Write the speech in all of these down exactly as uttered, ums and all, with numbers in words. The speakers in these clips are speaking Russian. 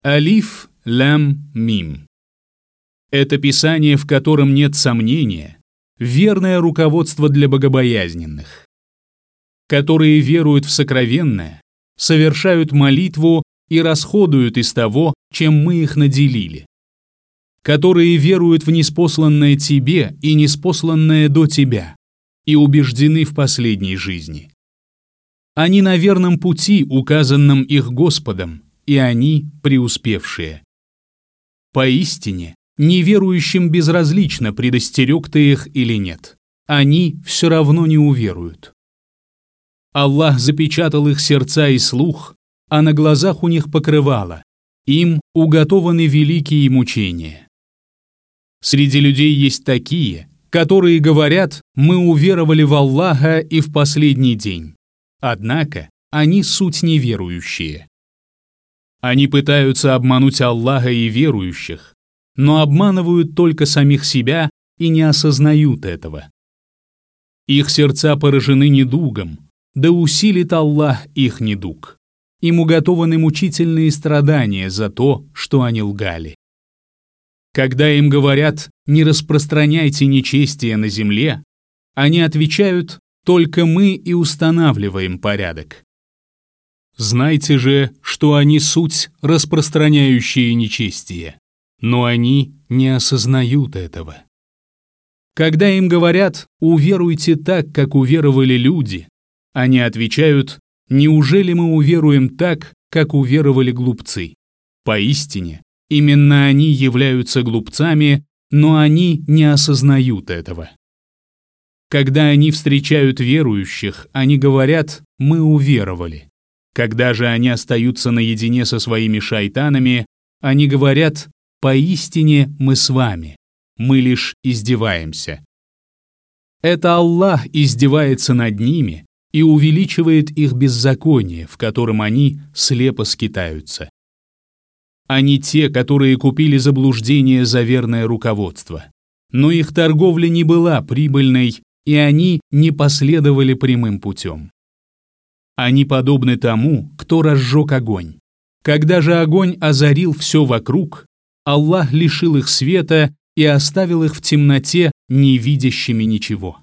Алиф, лям, мим. Это писание, в котором нет сомнения, верное руководство для богобоязненных, которые веруют в сокровенное, совершают молитву и расходуют из того, чем мы их наделили, которые веруют в ниспосланное тебе и ниспосланное до тебя и убеждены в последней жизни. Они на верном пути, указанном их Господом, и они преуспевшие. Поистине, неверующим безразлично, предостерег ты их или нет. Они все равно не уверуют. Аллах запечатал их сердца и слух, а на глазах у них покрывало. Им уготованы великие мучения. Среди людей есть такие, которые говорят: «Мы уверовали в Аллаха и в последний день». Однако они суть неверующие. Они пытаются обмануть Аллаха и верующих, но обманывают только самих себя и не осознают этого. Их сердца поражены недугом, да усилит Аллах их недуг. Им уготованы мучительные страдания за то, что они лгали. Когда им говорят: «Не распространяйте нечестие на земле», они отвечают: «Только мы и устанавливаем порядок». Знайте же, что они суть распространяющие нечестие, но они не осознают этого. Когда им говорят: «Уверуйте так, как уверовали люди», они отвечают: «Неужели мы уверуем так, как уверовали глупцы?» Поистине, именно они являются глупцами, но они не осознают этого. Когда они встречают верующих, они говорят: «Мы уверовали». Когда же они остаются наедине со своими шайтанами, они говорят: «Поистине мы с вами, мы лишь издеваемся». Это Аллах издевается над ними и увеличивает их беззаконие, в котором они слепо скитаются. Они те, которые купили заблуждение за верное руководство, но их торговля не была прибыльной, и они не последовали прямым путем. Они подобны тому, кто разжег огонь. Когда же огонь озарил все вокруг, Аллах лишил их света и оставил их в темноте, не видящими ничего.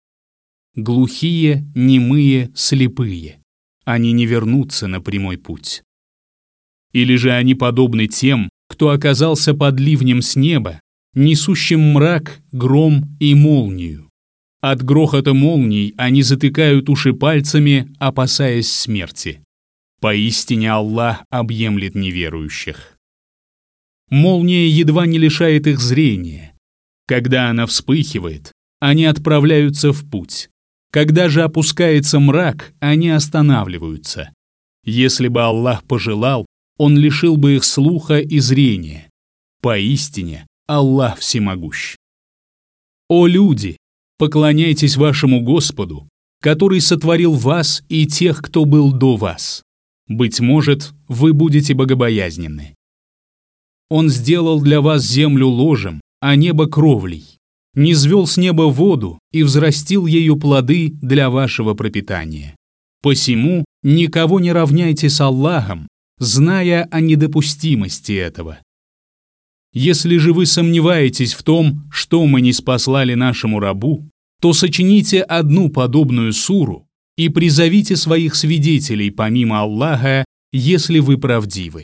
Глухие, немые, слепые. Они не вернутся на прямой путь. Или же они подобны тем, кто оказался под ливнем с неба, несущим мрак, гром и молнию. От грохота молний они затыкают уши пальцами, опасаясь смерти. Поистине Аллах объемлет неверующих. Молния едва не лишает их зрения. Когда она вспыхивает, они отправляются в путь. Когда же опускается мрак, они останавливаются. Если бы Аллах пожелал, Он лишил бы их слуха и зрения. Поистине Аллах всемогущ. О люди! Поклоняйтесь вашему Господу, который сотворил вас и тех, кто был до вас. Быть может, вы будете богобоязненны. Он сделал для вас землю ложем, а небо кровлей, низвел с неба воду и взрастил ею плоды для вашего пропитания. Посему никого не равняйте с Аллахом, зная о недопустимости этого. Если же вы сомневаетесь в том, что мы ниспослали нашему рабу, то сочините одну подобную суру и призовите своих свидетелей помимо Аллаха, если вы правдивы.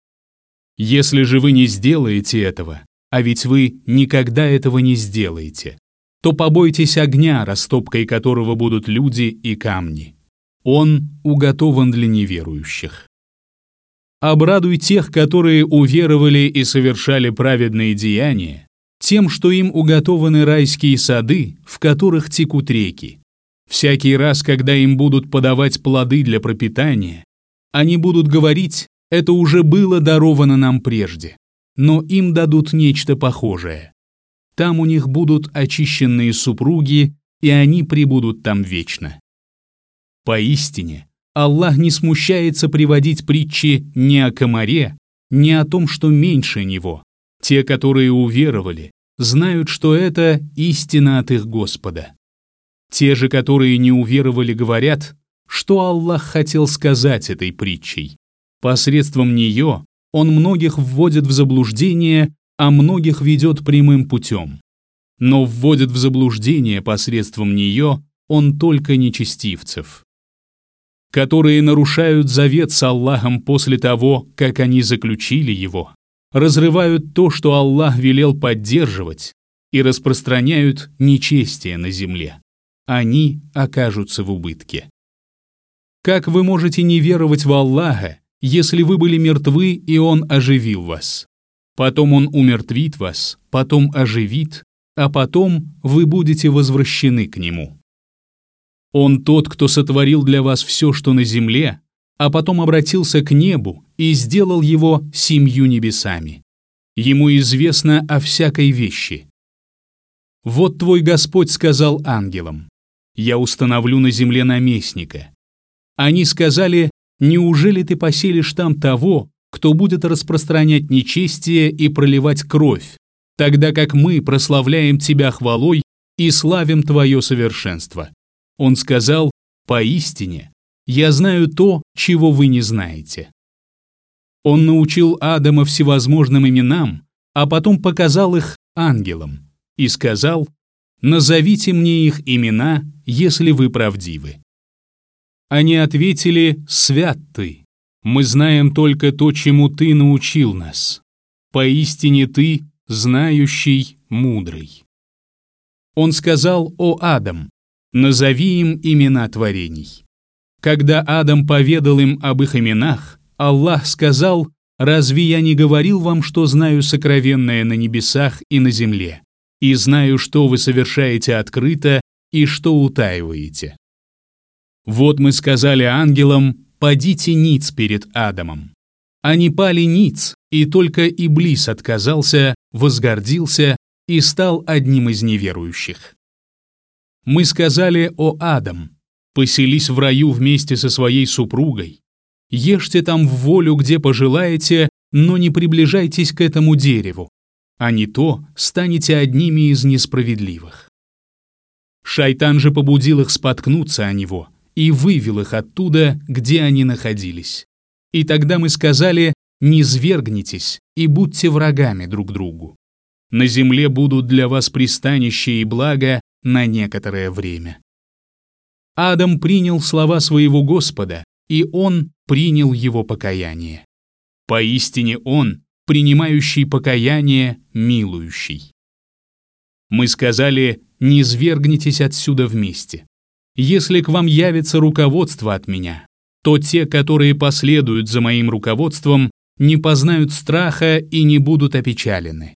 Если же вы не сделаете этого, а ведь вы никогда этого не сделаете, то побойтесь огня, растопкой которого будут люди и камни. Он уготован для неверующих. Обрадуй тех, которые уверовали и совершали праведные деяния, тем, что им уготованы райские сады, в которых текут реки. Всякий раз, когда им будут подавать плоды для пропитания, они будут говорить: «Это уже было даровано нам прежде», но им дадут нечто похожее. Там у них будут очищенные супруги, и они пребудут там вечно. Поистине, Аллах не смущается приводить притчи ни о комаре, ни о том, что меньше него. Те, которые уверовали, знают, что это истина от их Господа. Те же, которые не уверовали, говорят, что Аллах хотел сказать этой притчей. Посредством нее Он многих вводит в заблуждение, а многих ведет прямым путем. Но вводит в заблуждение посредством нее он только нечестивцев, которые нарушают завет с Аллахом после того, как они заключили его, разрывают то, что Аллах велел поддерживать, и распространяют нечестие на земле. Они окажутся в убытке. Как вы можете не веровать в Аллаха, если вы были мертвы, и Он оживил вас? Потом Он умертвит вас, потом оживит, а потом вы будете возвращены к Нему. Он тот, кто сотворил для вас все, что на земле, а потом обратился к небу и сделал его семью небесами. Ему известно о всякой вещи. Вот твой Господь сказал ангелам: «Я установлю на земле наместника». Они сказали: «Неужели ты поселишь там того, кто будет распространять нечестие и проливать кровь, тогда как мы прославляем тебя хвалой и славим твое совершенство?» Он сказал: «Поистине, я знаю то, чего вы не знаете». Он научил Адама всевозможным именам, а потом показал их ангелам и сказал: «Назовите мне их имена, если вы правдивы». Они ответили: «Свят ты, мы знаем только то, чему ты научил нас. Поистине ты знающий, мудрый». Он сказал: «О Адам, назови им имена творений». Когда Адам поведал им об их именах, Аллах сказал: «Разве я не говорил вам, что знаю сокровенное на небесах и на земле, и знаю, что вы совершаете открыто и что утаиваете?» Вот мы сказали ангелам: «Падите ниц перед Адамом». Они пали ниц, и только Иблис отказался, возгордился и стал одним из неверующих. Мы сказали: «О Адам, поселись в раю вместе со своей супругой, ешьте там в волю, где пожелаете, но не приближайтесь к этому дереву, а не то станете одними из несправедливых». Шайтан же побудил их споткнуться о него и вывел их оттуда, где они находились. И тогда мы сказали: «Не свергнитесь и будьте врагами друг другу. На земле будут для вас пристанище и благо на некоторое время». Адам принял слова своего Господа, и он принял его покаяние. Поистине он, принимающий покаяние, милующий. Мы сказали: «Не свергнитесь отсюда вместе. Если к вам явится руководство от меня, то те, которые последуют за моим руководством, не познают страха и не будут опечалены.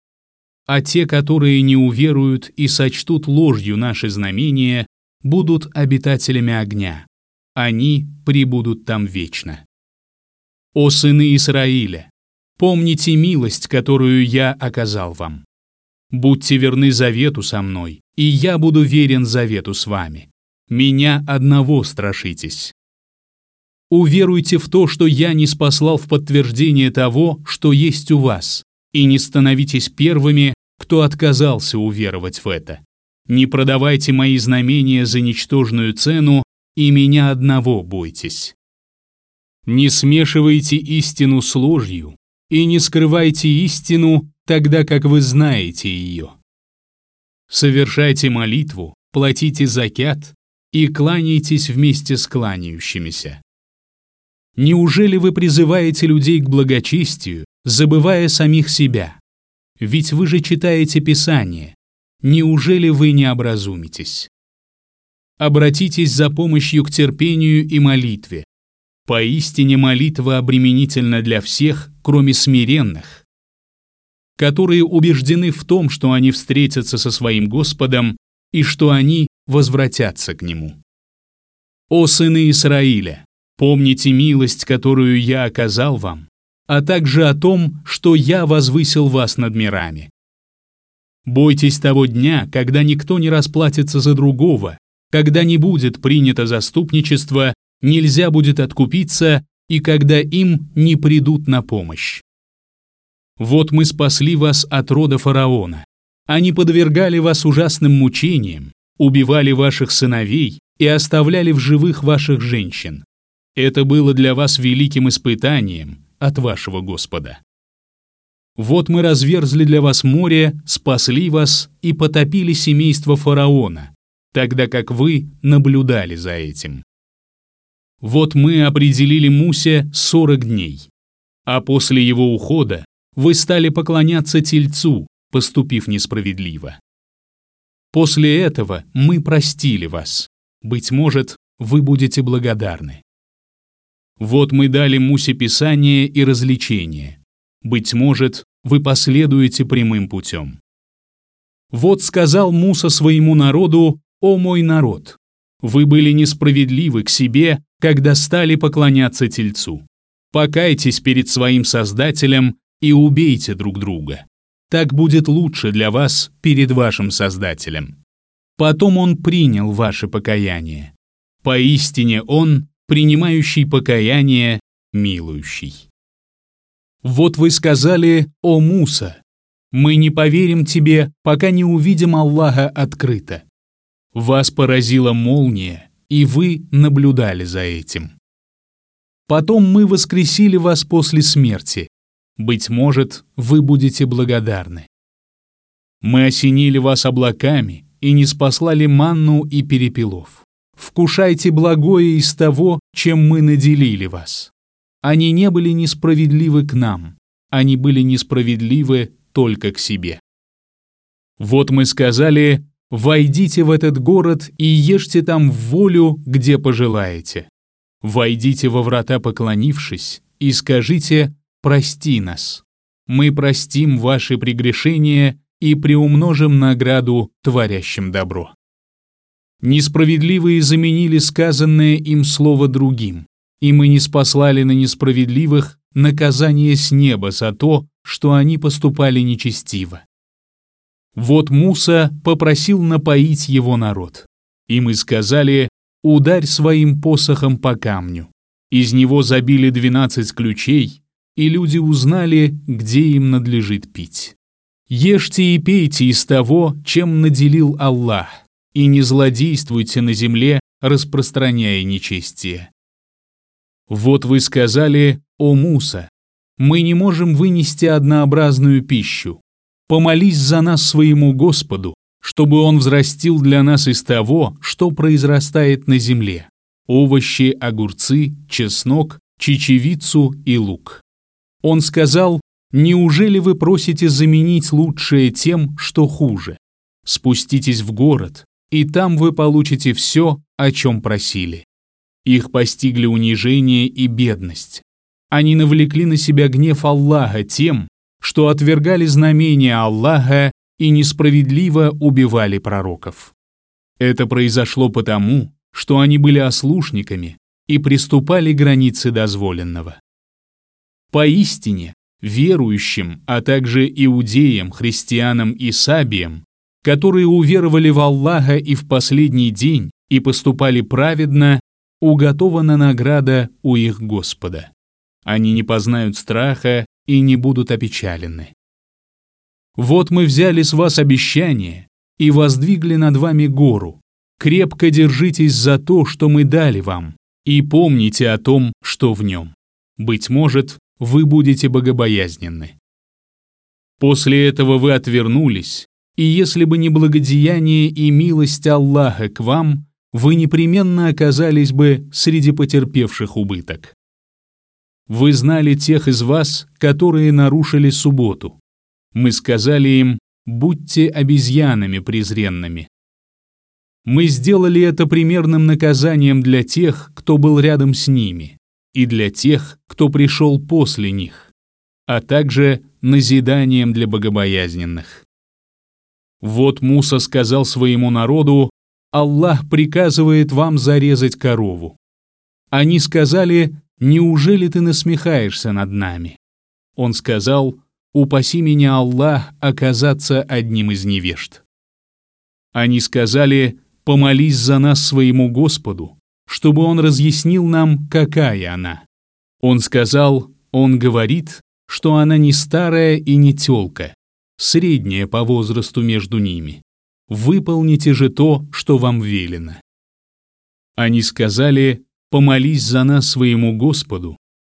А те, которые не уверуют и сочтут ложью наши знамения, будут обитателями огня. Они пребудут там вечно. О сыны Исраиля, помните милость, которую я оказал вам. Будьте верны завету со мной, и я буду верен завету с вами. Меня одного страшитесь. Уверуйте в то, что я не спаслал в подтверждение того, что есть у вас, и не становитесь первыми, кто отказался уверовать в это. Не продавайте мои знамения за ничтожную цену, и меня одного бойтесь. Не смешивайте истину с ложью, и не скрывайте истину, тогда как вы знаете ее. Совершайте молитву, платите закят и кланяйтесь вместе с кланяющимися. Неужели вы призываете людей к благочестию, забывая самих себя? Ведь вы же читаете Писание. Неужели вы не образумитесь? Обратитесь за помощью к терпению и молитве. Поистине молитва обременительна для всех, кроме смиренных, которые убеждены в том, что они встретятся со своим Господом и что они возвратятся к Нему. О сыны Исраиля, помните милость, которую я оказал вам, а также о том, что я возвысил вас над мирами. Бойтесь того дня, когда никто не расплатится за другого, когда не будет принято заступничество, нельзя будет откупиться и когда им не придут на помощь. Вот мы спасли вас от рода фараона. Они подвергали вас ужасным мучениям, убивали ваших сыновей и оставляли в живых ваших женщин. Это было для вас великим испытанием, от вашего Господа. Вот мы разверзли для вас море, спасли вас и потопили семейство фараона, тогда как вы наблюдали за этим. Вот мы определили Мусе сорок дней, а после его ухода вы стали поклоняться тельцу, поступив несправедливо. После этого мы простили вас. Быть может, вы будете благодарны. Вот мы дали Мусе Писание и развлечение. Быть может, вы последуете прямым путем. Вот сказал Муса своему народу: «О мой народ, вы были несправедливы к себе, когда стали поклоняться тельцу. Покайтесь перед своим Создателем и убейте друг друга. Так будет лучше для вас перед вашим Создателем». Потом он принял ваше покаяние. Поистине он, принимающий покаяние, милующий. Вот вы сказали: «О Муса, мы не поверим тебе, пока не увидим Аллаха открыто». Вас поразила молния, и вы наблюдали за этим. Потом мы воскресили вас после смерти. Быть может, вы будете благодарны. Мы осенили вас облаками и ниспослали манну и перепелов. Вкушайте благое из того, чем мы наделили вас. Они не были несправедливы к нам, они были несправедливы только к себе. Вот мы сказали: «Войдите в этот город и ешьте там в волю, где пожелаете. Войдите во врата, поклонившись, и скажите: прости нас. Мы простим ваши прегрешения и приумножим награду творящим добро». Несправедливые заменили сказанное им слово другим, и мы ниспослали на несправедливых наказание с неба за то, что они поступали нечестиво. Вот Муса попросил напоить его народ, и мы сказали: «Ударь своим посохом по камню». Из него забили двенадцать ключей, и люди узнали, где им надлежит пить. Ешьте и пейте из того, чем наделил Аллах, и не злодействуйте на земле, распространяя нечестие. Вот вы сказали: «О Муса, мы не можем вынести однообразную пищу. Помолись за нас своему Господу, чтобы Он взрастил для нас из того, что произрастает на земле: овощи, огурцы, чеснок, чечевицу и лук». Он сказал: «Неужели вы просите заменить лучшее тем, что хуже? Спуститесь в город, и там вы получите все, о чем просили». Их постигли унижение и бедность. Они навлекли на себя гнев Аллаха тем, что отвергали знамения Аллаха и несправедливо убивали пророков. Это произошло потому, что они были ослушниками и приступали к границе дозволенного. Поистине, верующим, а также иудеям, христианам и сабиям, которые уверовали в Аллаха и в последний день и поступали праведно, уготована награда у их Господа. Они не познают страха и не будут опечалены. Вот мы взяли с вас обещание и воздвигли над вами гору. Крепко держитесь за то, что мы дали вам, и помните о том, что в нем. Быть может, вы будете богобоязненны. После этого вы отвернулись, и если бы не благодеяние и милость Аллаха к вам, вы непременно оказались бы среди потерпевших убыток. Вы знали тех из вас, которые нарушили субботу. Мы сказали им: будьте обезьянами презренными. Мы сделали это примерным наказанием для тех, кто был рядом с ними, и для тех, кто пришел после них, а также назиданием для богобоязненных. Вот Муса сказал своему народу: «Аллах приказывает вам зарезать корову». Они сказали: «Неужели ты насмехаешься над нами?» Он сказал: «Упаси меня, Аллах, оказаться одним из невежд». Они сказали: «Помолись за нас своему Господу, чтобы Он разъяснил нам, какая она». Он сказал: «Он говорит, что она не старая и не тёлка, средняя по возрасту между ними. Выполните же то, что вам велено». Они сказали: «Помолись за нас своему Господу,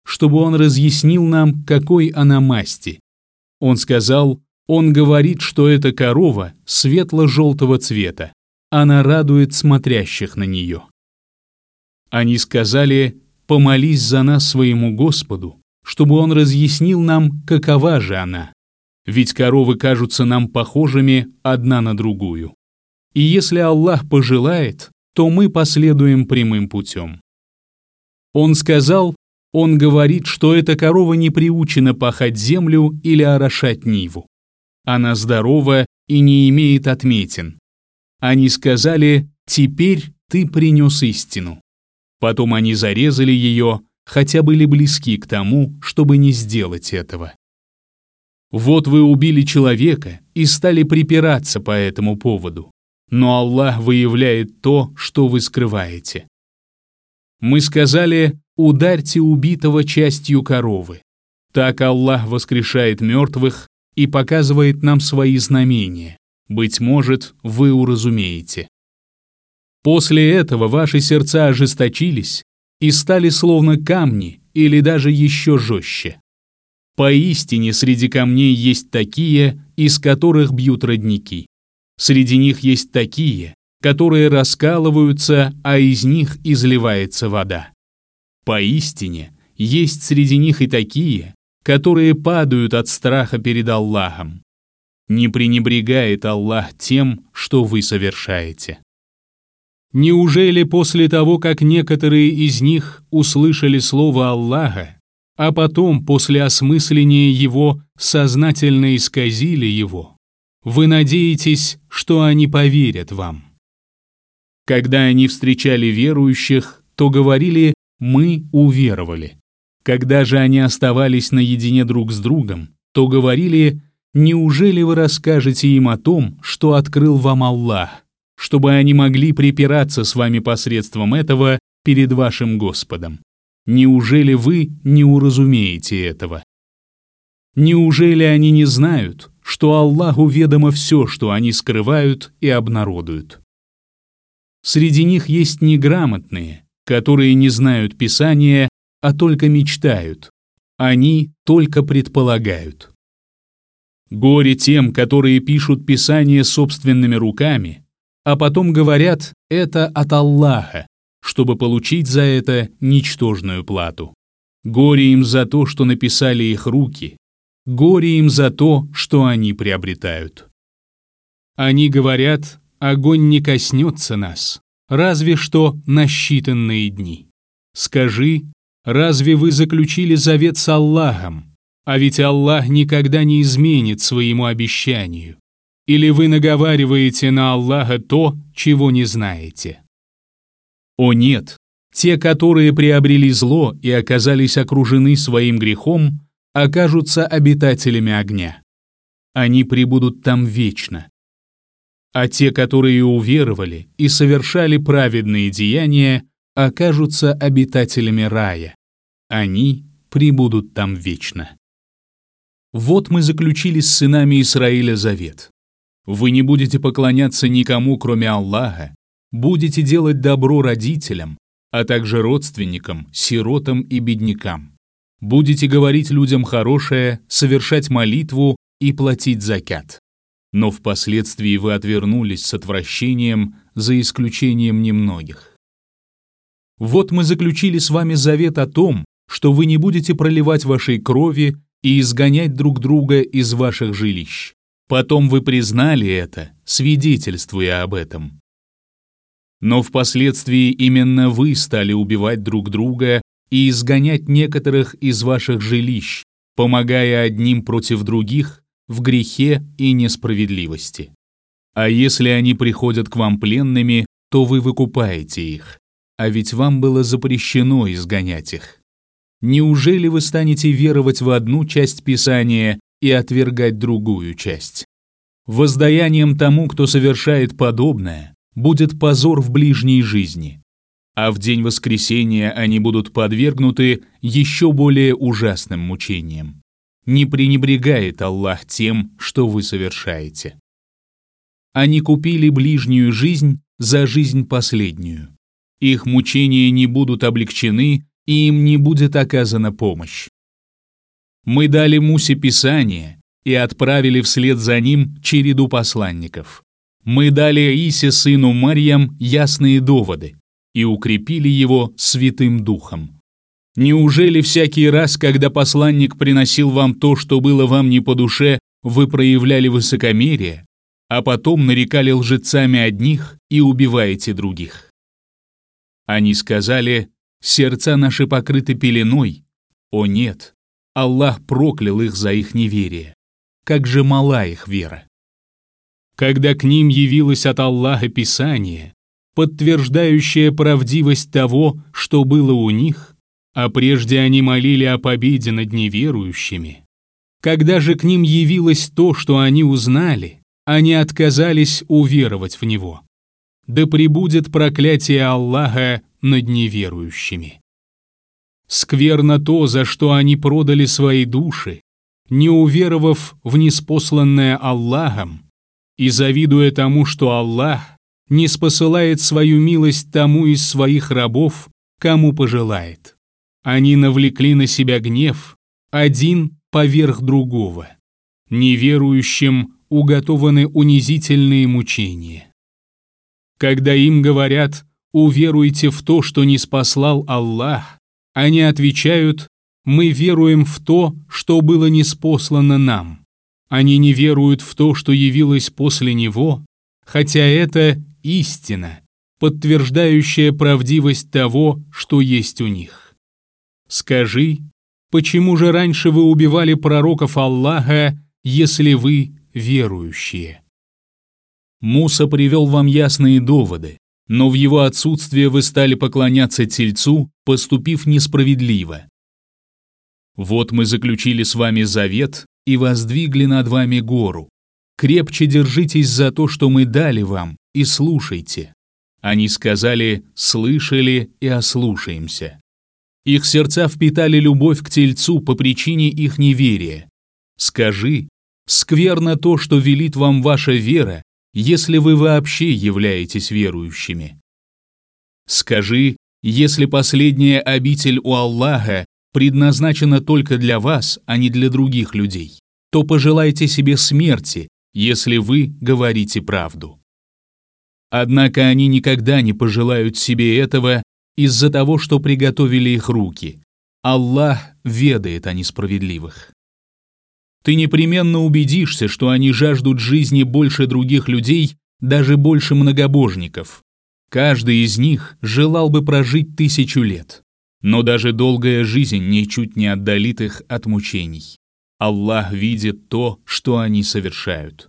чтобы он разъяснил нам, какой она масти. Он сказал: он говорит, что эта корова светло-желтого цвета, она радует смотрящих на нее. Они сказали: помолись за нас своему Господу, чтобы он разъяснил нам, какова же она, ведь коровы кажутся нам похожими одна на другую. И если Аллах пожелает, то мы последуем прямым путем. Он сказал: он говорит, что эта корова не приучена пахать землю или орошать ниву. Она здорова и не имеет отметин. Они сказали: теперь ты принес истину. Потом они зарезали ее, хотя были близки к тому, чтобы не сделать этого. Вот вы убили человека и стали припираться по этому поводу, но Аллах выявляет то, что вы скрываете. Мы сказали: ударьте убитого частью коровы. Так Аллах воскрешает мертвых и показывает нам свои знамения. Быть может, вы уразумеете. После этого ваши сердца ожесточились и стали словно камни или даже еще жестче. Поистине среди камней есть такие, из которых бьют родники. Среди них есть такие, которые раскалываются, а из них изливается вода. Поистине есть среди них и такие, которые падают от страха перед Аллахом. Не пренебрегает Аллах тем, что вы совершаете. Неужели после того, как некоторые из них услышали слово Аллаха, а потом после осмысления его сознательно исказили его, вы надеетесь, что они поверят вам? Когда они встречали верующих, то говорили: «Мы уверовали». Когда же они оставались наедине друг с другом, то говорили: «Неужели вы расскажете им о том, что открыл вам Аллах, чтобы они могли припираться с вами посредством этого перед вашим Господом? Неужели вы не уразумеете этого? Неужели они не знают, что Аллаху ведомо все, что они скрывают и обнародуют?» Среди них есть неграмотные, которые не знают Писания, а только мечтают. Они только предполагают. Горе тем, которые пишут Писание собственными руками, а потом говорят: это от Аллаха, чтобы получить за это ничтожную плату. Горе им за то, что написали их руки, горе им за то, что они приобретают. Они говорят: огонь не коснется нас, разве что на считанные дни. Скажи: разве вы заключили завет с Аллахом? А ведь Аллах никогда не изменит своему обещанию. Или вы наговариваете на Аллаха то, чего не знаете? О нет, те, которые приобрели зло и оказались окружены своим грехом, окажутся обитателями огня. Они пребудут там вечно. А те, которые уверовали и совершали праведные деяния, окажутся обитателями рая. Они пребудут там вечно. Вот мы заключили с сынами Исраиля завет. Вы не будете поклоняться никому, кроме Аллаха, будете делать добро родителям, а также родственникам, сиротам и беднякам. Будете говорить людям хорошее, совершать молитву и платить закят. Но впоследствии вы отвернулись с отвращением, за исключением немногих. Вот мы заключили с вами завет о том, что вы не будете проливать вашей крови и изгонять друг друга из ваших жилищ. Потом вы признали это, свидетельствуя об этом. Но впоследствии именно вы стали убивать друг друга и изгонять некоторых из ваших жилищ, помогая одним против других в грехе и несправедливости. А если они приходят к вам пленными, то вы выкупаете их, а ведь вам было запрещено изгонять их. Неужели вы станете веровать в одну часть Писания и отвергать другую часть? Воздаянием тому, кто совершает подобное, будет позор в ближней жизни, а в день воскресения они будут подвергнуты еще более ужасным мучениям. Не пренебрегает Аллах тем, что вы совершаете. Они купили ближнюю жизнь за жизнь последнюю. Их мучения не будут облегчены, и им не будет оказана помощь. Мы дали Мусе Писание и отправили вслед за ним череду посланников. Мы дали Исе, сыну Марьям, ясные доводы и укрепили его Святым Духом. Неужели всякий раз, когда посланник приносил вам то, что было вам не по душе, вы проявляли высокомерие, а потом нарекали лжецами одних и убиваете других? Они сказали: сердца наши покрыты пеленой. О нет, Аллах проклял их за их неверие. Как же мала их вера. Когда к ним явилось от Аллаха Писание, подтверждающее правдивость того, что было у них, а прежде они молили о победе над неверующими, когда же к ним явилось то, что они узнали, они отказались уверовать в него. Да пребудет проклятие Аллаха над неверующими. Скверно то, за что они продали свои души, не уверовав в ниспосланное Аллахом, и завидуя тому, что Аллах не спосылает свою милость тому из своих рабов, кому пожелает. Они навлекли на себя гнев, один поверх другого. Неверующим уготованы унизительные мучения. Когда им говорят: «Уверуйте в то, что ниспослал Аллах», они отвечают: «Мы веруем в то, что было ниспослано нам». Они не веруют в то, что явилось после него, хотя это истина, подтверждающая правдивость того, что есть у них. Скажи, почему же раньше вы убивали пророков Аллаха, если вы верующие? Муса привел вам ясные доводы, но в его отсутствие вы стали поклоняться тельцу, поступив несправедливо. Вот мы заключили с вами завет и воздвигли над вами гору. Крепче держитесь за то, что мы дали вам, и слушайте. Они сказали: слышали и ослушаемся. Их сердца впитали любовь к тельцу по причине их неверия. Скажи, скверно то, что велит вам ваша вера, если вы вообще являетесь верующими. Скажи, если последняя обитель у Аллаха предназначена только для вас, а не для других людей, то пожелайте себе смерти, если вы говорите правду. Однако они никогда не пожелают себе этого из-за того, что приготовили их руки. Аллах ведает о несправедливых. Ты непременно убедишься, что они жаждут жизни больше других людей, даже больше многобожников. Каждый из них желал бы прожить тысячу лет. Но даже долгая жизнь ничуть не отдалит их от мучений. Аллах видит то, что они совершают.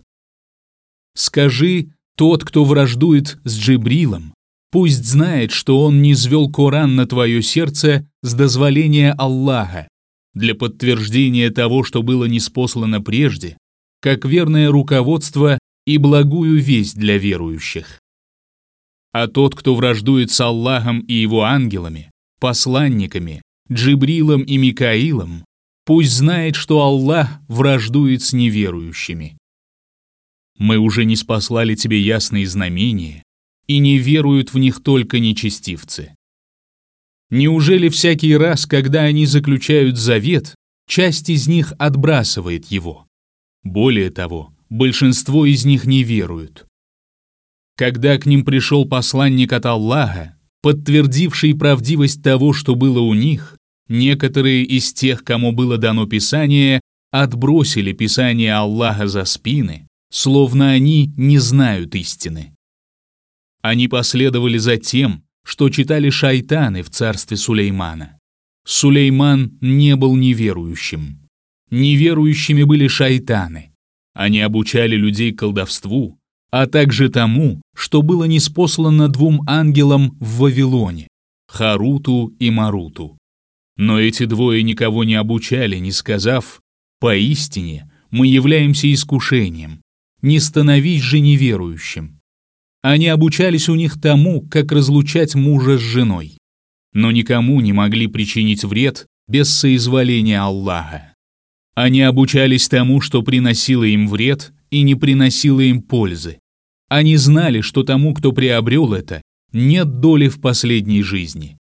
Скажи, тот, кто враждует с Джибрилом, пусть знает, что он низвел Коран на твое сердце с дозволения Аллаха, для подтверждения того, что было ниспослано прежде, как верное руководство и благую весть для верующих. А тот, кто враждует с Аллахом и его ангелами, посланниками, Джибрилом и Микаилом, пусть знает, что Аллах враждует с неверующими. Мы уже ниспослали тебе ясные знамения, и не веруют в них только нечестивцы. Неужели всякий раз, когда они заключают завет, часть из них отбрасывает его? Более того, большинство из них не веруют. Когда к ним пришел посланник от Аллаха, подтвердивший правдивость того, что было у них, некоторые из тех, кому было дано Писание, отбросили Писание Аллаха за спины, словно они не знают истины. Они последовали за тем, что читали шайтаны в царстве Сулеймана. Сулейман не был неверующим. Неверующими были шайтаны. Они обучали людей колдовству, а также тому, что было ниспослано двум ангелам в Вавилоне, Харуту и Маруту. Но эти двое никого не обучали, не сказав: «Поистине мы являемся искушением, не становись же неверующим». Они обучались у них тому, как разлучать мужа с женой, но никому не могли причинить вред без соизволения Аллаха. Они обучались тому, что приносило им вред и не приносило им пользы. Они знали, что тому, кто приобрел это, нет доли в последней жизни.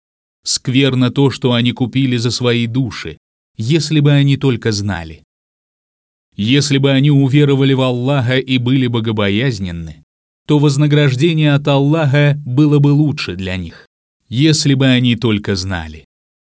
Скверно то, что они купили за свои души, если бы они только знали. Если бы они уверовали в Аллаха и были богобоязненны, то вознаграждение от Аллаха было бы лучше для них, если бы они только знали.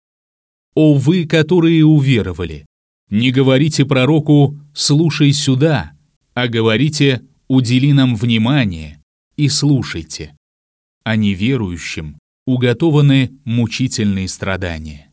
О вы, которые уверовали, не говорите пророку «слушай сюда», а говорите «удели нам внимание» и слушайте. А неверующим уготованы мучительные страдания.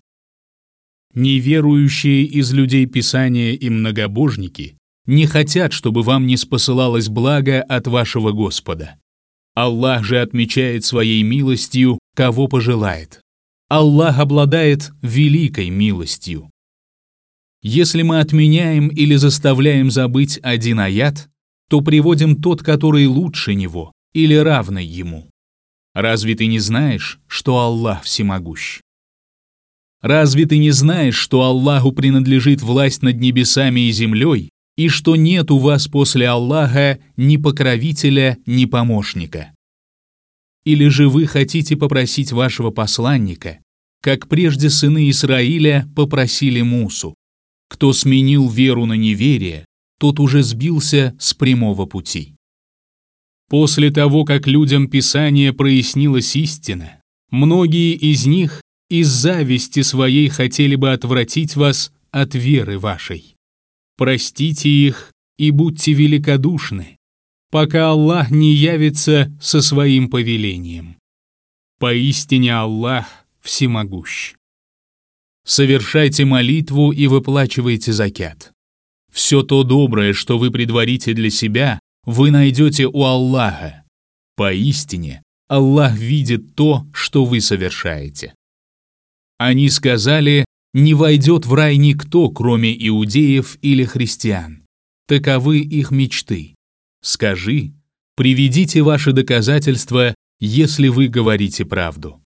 Неверующие из людей Писания и многобожники не хотят, чтобы вам не спосылалось благо от вашего Господа. Аллах же отмечает своей милостью, кого пожелает. Аллах обладает великой милостью. Если мы отменяем или заставляем забыть один аят, то приводим тот, который лучше него или равный ему. Разве ты не знаешь, что Аллах всемогущ? Разве ты не знаешь, что Аллаху принадлежит власть над небесами и землей, и что нет у вас после Аллаха ни покровителя, ни помощника? Или же вы хотите попросить вашего посланника, как прежде сыны Исраиля попросили Мусу? Кто сменил веру на неверие, тот уже сбился с прямого пути. После того, как людям Писания прояснилась истина, многие из них из зависти своей хотели бы отвратить вас от веры вашей. Простите их и будьте великодушны, пока Аллах не явится со своим повелением. Поистине Аллах всемогущ. Совершайте молитву и выплачивайте закят. Все то доброе, что вы предварите для себя, вы найдете у Аллаха. Поистине Аллах видит то, что вы совершаете. Они сказали: не войдет в рай никто, кроме иудеев или христиан. Таковы их мечты. Скажи: приведите ваши доказательства, если вы говорите правду.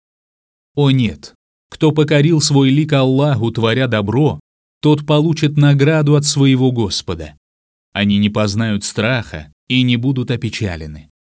О нет, кто покорил свой лик Аллаху, творя добро, тот получит награду от своего Господа. Они не познают страха и не будут опечалены.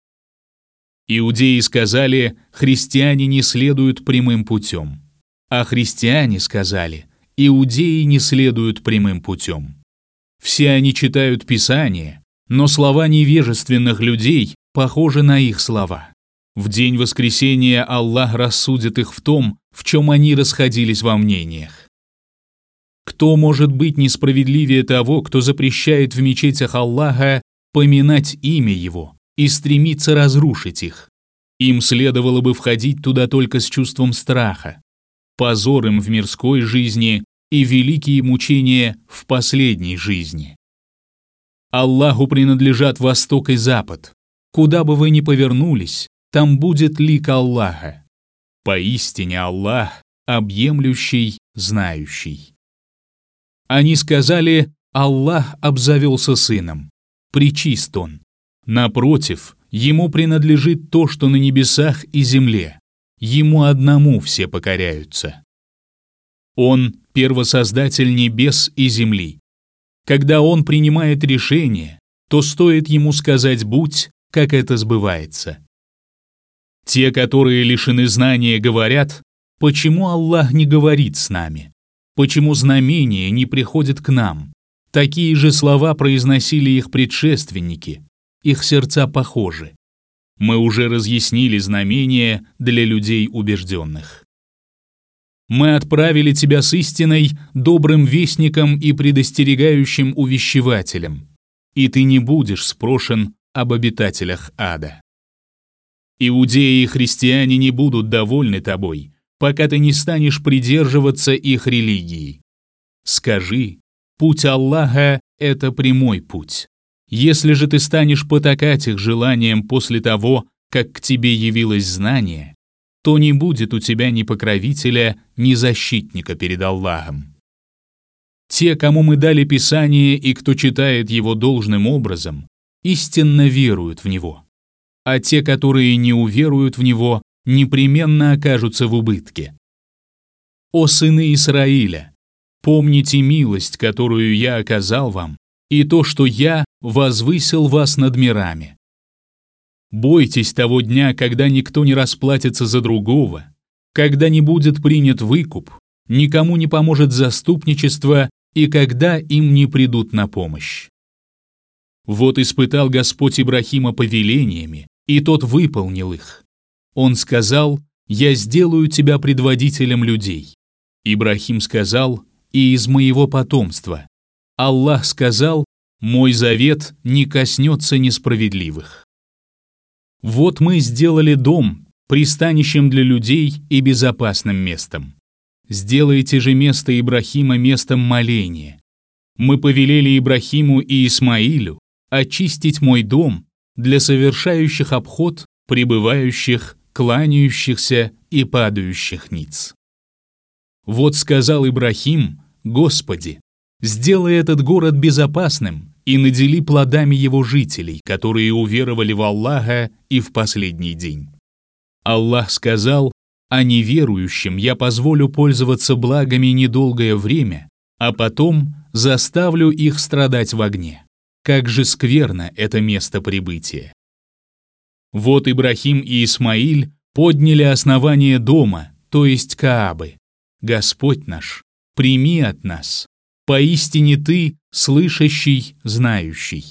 Иудеи сказали: христиане не следуют прямым путем. А христиане сказали: иудеи не следуют прямым путем. Все они читают Писание, но слова невежественных людей похожи на их слова. В день воскресения Аллах рассудит их в том, в чем они расходились во мнениях. Кто может быть несправедливее того, кто запрещает в мечетях Аллаха поминать имя Его и стремится разрушить их? Им следовало бы входить туда только с чувством страха. Позор им в мирской жизни и великие мучения в последней жизни. Аллаху принадлежат Восток и Запад. Куда бы вы ни повернулись, там будет лик Аллаха. Поистине Аллах объемлющий, знающий. Они сказали: Аллах обзавелся сыном. Пречист он. Напротив, ему принадлежит то, что на небесах и земле. Ему одному все покоряются. Он — первосоздатель небес и земли. Когда он принимает решение, то стоит ему сказать «будь», как это сбывается. Те, которые лишены знания, говорят: почему Аллах не говорит с нами? Почему знамения не приходят к нам? Такие же слова произносили их предшественники. Их сердца похожи. Мы уже разъяснили знамения для людей убежденных. Мы отправили тебя с истиной, добрым вестником и предостерегающим увещевателем, и ты не будешь спрошен об обитателях ада. Иудеи и христиане не будут довольны тобой, пока ты не станешь придерживаться их религии. Скажи: путь Аллаха — это прямой путь. Если же ты станешь потакать их желаниям после того, как к тебе явилось знание, то не будет у тебя ни покровителя, ни защитника перед Аллахом. Те, кому мы дали Писание и кто читает его должным образом, истинно веруют в него, а те, которые не уверуют в него, непременно окажутся в убытке. О сыны Исраиля, помните милость, которую я оказал вам, и то, что я возвысил вас над мирами. Бойтесь того дня, когда никто не расплатится за другого, когда не будет принят выкуп, никому не поможет заступничество и когда им не придут на помощь. Вот испытал Господь Ибрахима повелениями, и тот выполнил их. Он сказал: «Я сделаю тебя предводителем людей». Ибрахим сказал: «И из моего потомства». Аллах сказал: «Мой завет не коснется несправедливых». Вот мы сделали дом пристанищем для людей и безопасным местом. Сделайте же место Ибрахима местом моления. Мы повелели Ибрахиму и Исмаилю очистить мой дом для совершающих обход, пребывающих, кланяющихся и падающих ниц. Вот сказал Ибрахим: «Господи, сделай этот город безопасным и надели плодами его жителей, которые уверовали в Аллаха и в последний день». Аллах сказал: «А неверующим я позволю пользоваться благами недолгое время, а потом заставлю их страдать в огне. Как же скверно это место прибытия». Вот Ибрахим и Исмаиль подняли основание дома, то есть Каабы. Господь наш, прими от нас, поистине Ты слышащий, знающий.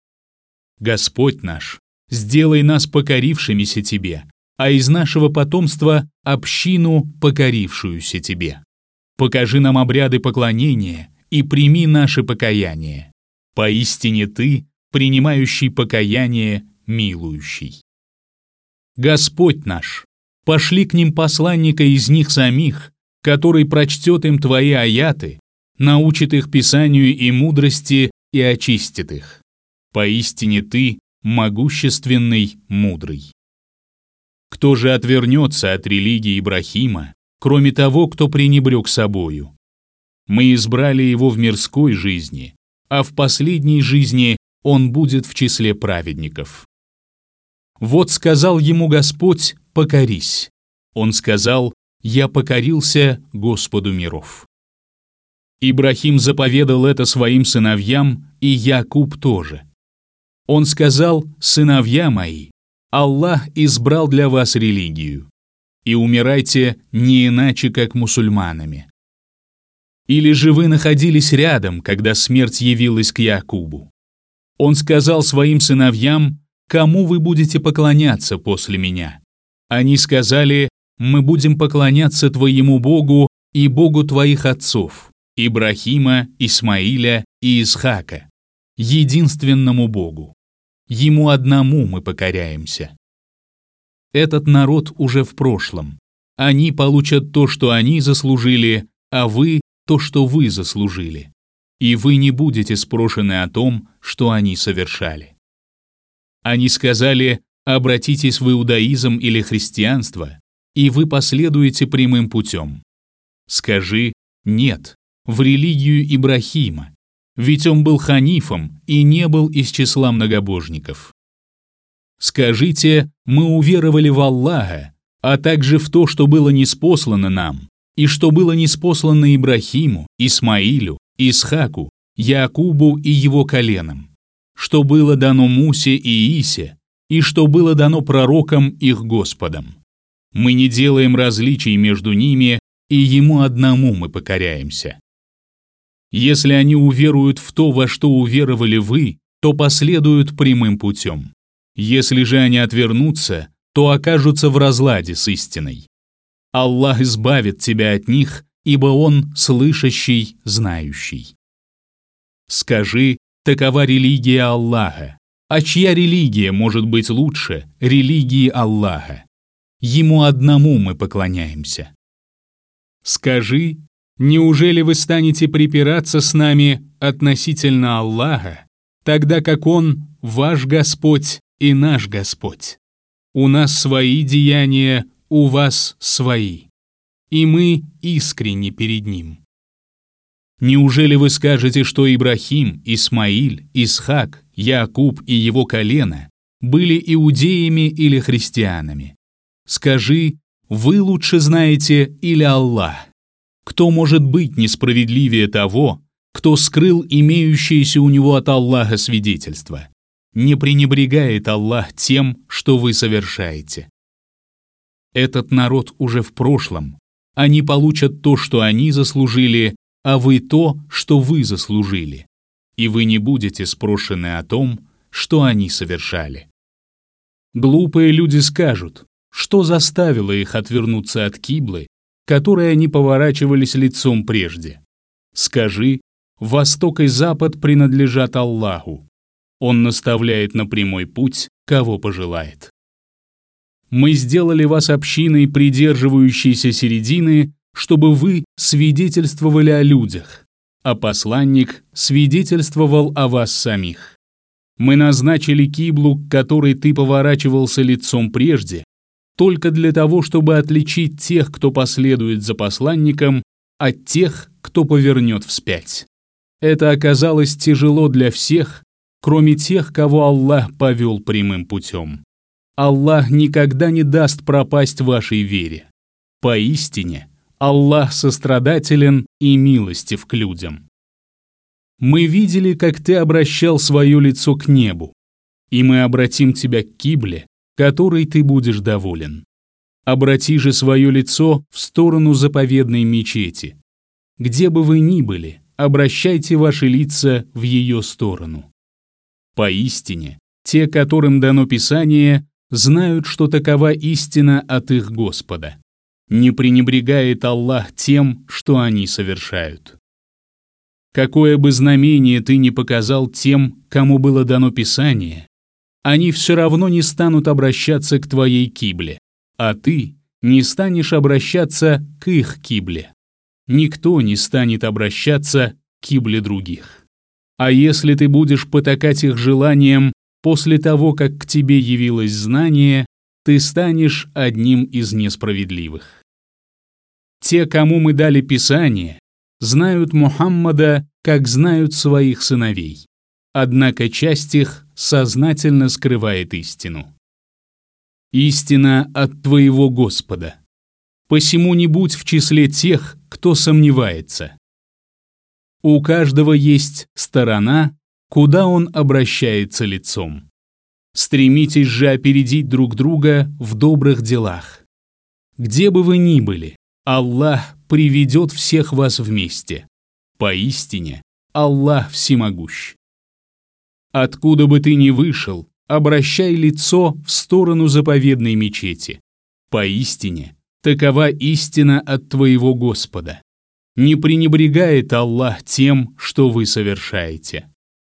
Господь наш, сделай нас покорившимися Тебе, а из нашего потомства общину, покорившуюся Тебе. Покажи нам обряды поклонения и прими наше покаяние. Поистине Ты, принимающий покаяние, милующий. Господь наш, пошли к ним посланника из них самих, который прочтет им Твои аяты, научит их писанию и мудрости и очистит их. Поистине Ты могущественный, мудрый. Кто же отвернется от религии Ибрахима, кроме того, кто пренебрег собою? Мы избрали его в мирской жизни, а в последней жизни он будет в числе праведников. Вот сказал ему Господь: «Покорись». Он сказал: «Я покорился Господу миров». Ибрахим заповедал это своим сыновьям, и Якуб тоже. Он сказал: «Сыновья мои, Аллах избрал для вас религию, и умирайте не иначе, как мусульманами». Или же вы находились рядом, когда смерть явилась к Якубу? Он сказал своим сыновьям: «Кому вы будете поклоняться после меня?» Они сказали: «Мы будем поклоняться твоему Богу и Богу твоих отцов, Ибрахима, Исмаиля и Исхака, единственному Богу. Ему одному мы покоряемся». Этот народ уже в прошлом. Они получат то, что они заслужили, а вы — то, что вы заслужили. И вы не будете спрошены о том, что они совершали. Они сказали: «Обратитесь в иудаизм или христианство, и вы последуете прямым путем». Скажи: «Нет, в религию Ибрахима, ведь он был ханифом и не был из числа многобожников». Скажите: «Мы уверовали в Аллаха, а также в то, что было ниспослано нам, и что было ниспослано Ибрахиму, Исмаилю, Исхаку, Якубу и его коленам, что было дано Мусе и Иисе, и что было дано пророкам их Господом. Мы не делаем различий между ними, и Ему одному мы покоряемся». Если они уверуют в то, во что уверовали вы, то последуют прямым путем. Если же они отвернутся, то окажутся в разладе с истиной. Аллах избавит тебя от них, ибо Он слышащий, знающий. Скажи: «Такова религия Аллаха». А чья религия может быть лучше религии Аллаха? Ему одному мы поклоняемся. Скажи: «Неужели вы станете припираться с нами относительно Аллаха, тогда как Он ваш Господь и наш Господь? У нас свои деяния, у вас свои, и мы искренни перед Ним». Неужели вы скажете, что Ибрахим, Исмаиль, Исхак, Якуб и его колено были иудеями или христианами? Скажи: вы лучше знаете или Аллах? Кто может быть несправедливее того, кто скрыл имеющееся у него от Аллаха свидетельство? Не пренебрегает Аллах тем, что вы совершаете. Этот народ уже в прошлом. Они получат то, что они заслужили, а вы то, что вы заслужили. И вы не будете спрошены о том, что они совершали. Глупые люди скажут, что заставило их отвернуться от киблы, которой они поворачивались лицом прежде. Скажи, восток и запад принадлежат Аллаху. Он наставляет на прямой путь, кого пожелает. Мы сделали вас общиной, придерживающейся середины, чтобы вы свидетельствовали о людях, а посланник свидетельствовал о вас самих. Мы назначили киблу, к которой ты поворачивался лицом прежде, только для того, чтобы отличить тех, кто последует за посланником, от тех, кто повернет вспять. Это оказалось тяжело для всех, кроме тех, кого Аллах повел прямым путем. Аллах никогда не даст пропасть вашей вере. Поистине, Аллах сострадателен и милостив к людям. Мы видели, как ты обращал свое лицо к небу, и мы обратим тебя к кибле, которой ты будешь доволен. Обрати же свое лицо в сторону заповедной мечети. Где бы вы ни были, обращайте ваши лица в ее сторону. Поистине, те, которым дано Писание, знают, что такова истина от их Господа. Не пренебрегает Аллах тем, что они совершают. Какое бы знамение ты ни показал тем, кому было дано Писание, они все равно не станут обращаться к твоей кибле, а ты не станешь обращаться к их кибле. Никто не станет обращаться к кибле других. А если ты будешь потакать их желаниям после того, как к тебе явилось знание, ты станешь одним из несправедливых. Те, кому мы дали Писание, знают Мухаммада, как знают своих сыновей. Однако часть их сознательно скрывает истину. Истина от твоего Господа. Посему не будь в числе тех, кто сомневается. У каждого есть сторона, куда он обращается лицом. Стремитесь же опередить друг друга в добрых делах. Где бы вы ни были, Аллах приведет всех вас вместе. Поистине, Аллах всемогущ. Откуда бы ты ни вышел, обращай лицо в сторону заповедной мечети. Поистине, такова истина от твоего Господа. Не пренебрегает Аллах тем, что вы совершаете.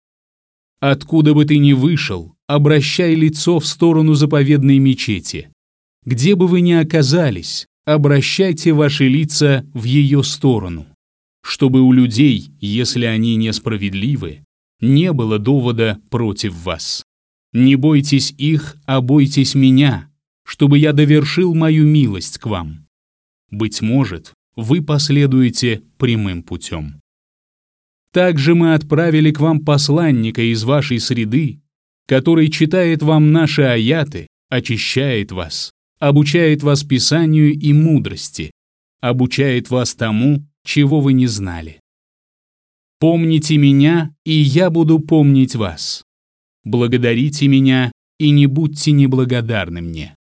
Откуда бы ты ни вышел, обращай лицо в сторону заповедной мечети. Где бы вы ни оказались, обращайте ваши лица в ее сторону, чтобы у людей, если они несправедливы, не было довода против вас. Не бойтесь их, а бойтесь меня, чтобы я довершил мою милость к вам. Быть может, вы последуете прямым путем. Также мы отправили к вам посланника из вашей среды, который читает вам наши аяты, очищает вас, обучает вас Писанию и мудрости, обучает вас тому, чего вы не знали. Помните меня, и я буду помнить вас. Благодарите меня, и не будьте неблагодарны мне.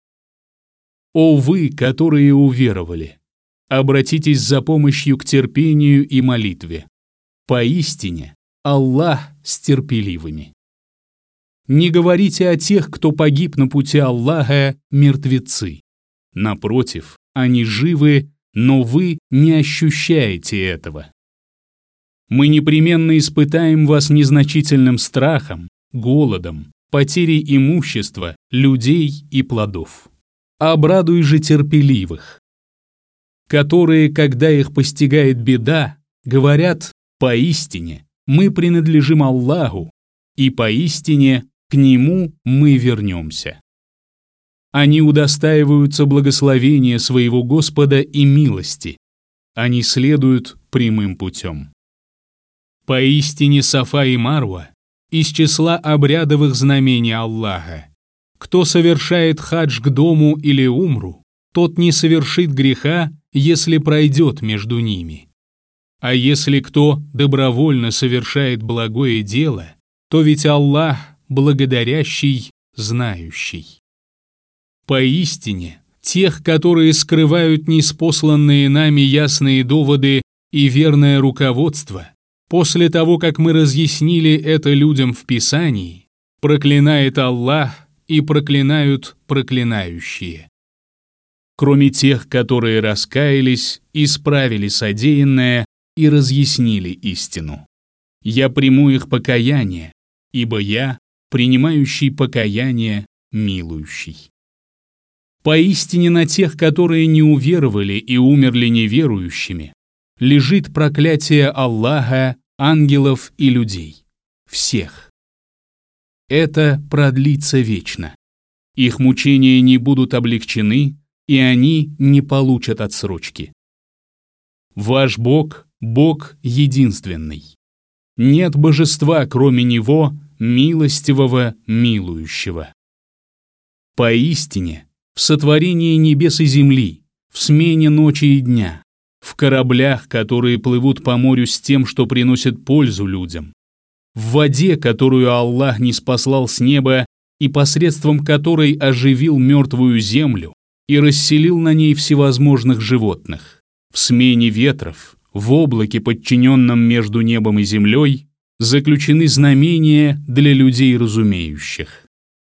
О вы, которые уверовали, обратитесь за помощью к терпению и молитве. Поистине, Аллах с терпеливыми. Не говорите о тех, кто погиб на пути Аллаха, мертвецы. Напротив, они живы, но вы не ощущаете этого. Мы непременно испытаем вас незначительным страхом, голодом, потерей имущества, людей и плодов. Обрадуй же терпеливых, которые, когда их постигает беда, говорят: «Поистине мы принадлежим Аллаху, и поистине к Нему мы вернемся». Они удостаиваются благословения своего Господа и милости. Они следуют прямым путем. Поистине Сафа и Марва из числа обрядовых знамений Аллаха. Кто совершает хадж к дому или умру, тот не совершит греха, если пройдет между ними. А если кто добровольно совершает благое дело, то ведь Аллах благодарящий, знающий. Поистине, тех, которые скрывают ниспосланные нами ясные доводы и верное руководство, после того, как мы разъяснили это людям в Писании, проклинает Аллах и проклинают проклинающие. Кроме тех, которые раскаялись, исправили содеянное и разъяснили истину. Я приму их покаяние, ибо я, принимающий покаяние, милующий. Поистине на тех, которые не уверовали и умерли неверующими, лежит проклятие Аллаха, ангелов и людей. Всех. Это продлится вечно. Их мучения не будут облегчены, и они не получат отсрочки. Ваш Бог – Бог единственный. Нет божества, кроме Него, милостивого, милующего. Поистине, в сотворении небес и земли, в смене ночи и дня, в кораблях, которые плывут по морю с тем, что приносит пользу людям, в воде, которую Аллах ниспослал с неба и посредством которой оживил мертвую землю и расселил на ней всевозможных животных, в смене ветров, в облаке, подчиненном между небом и землей, заключены знамения для людей разумеющих.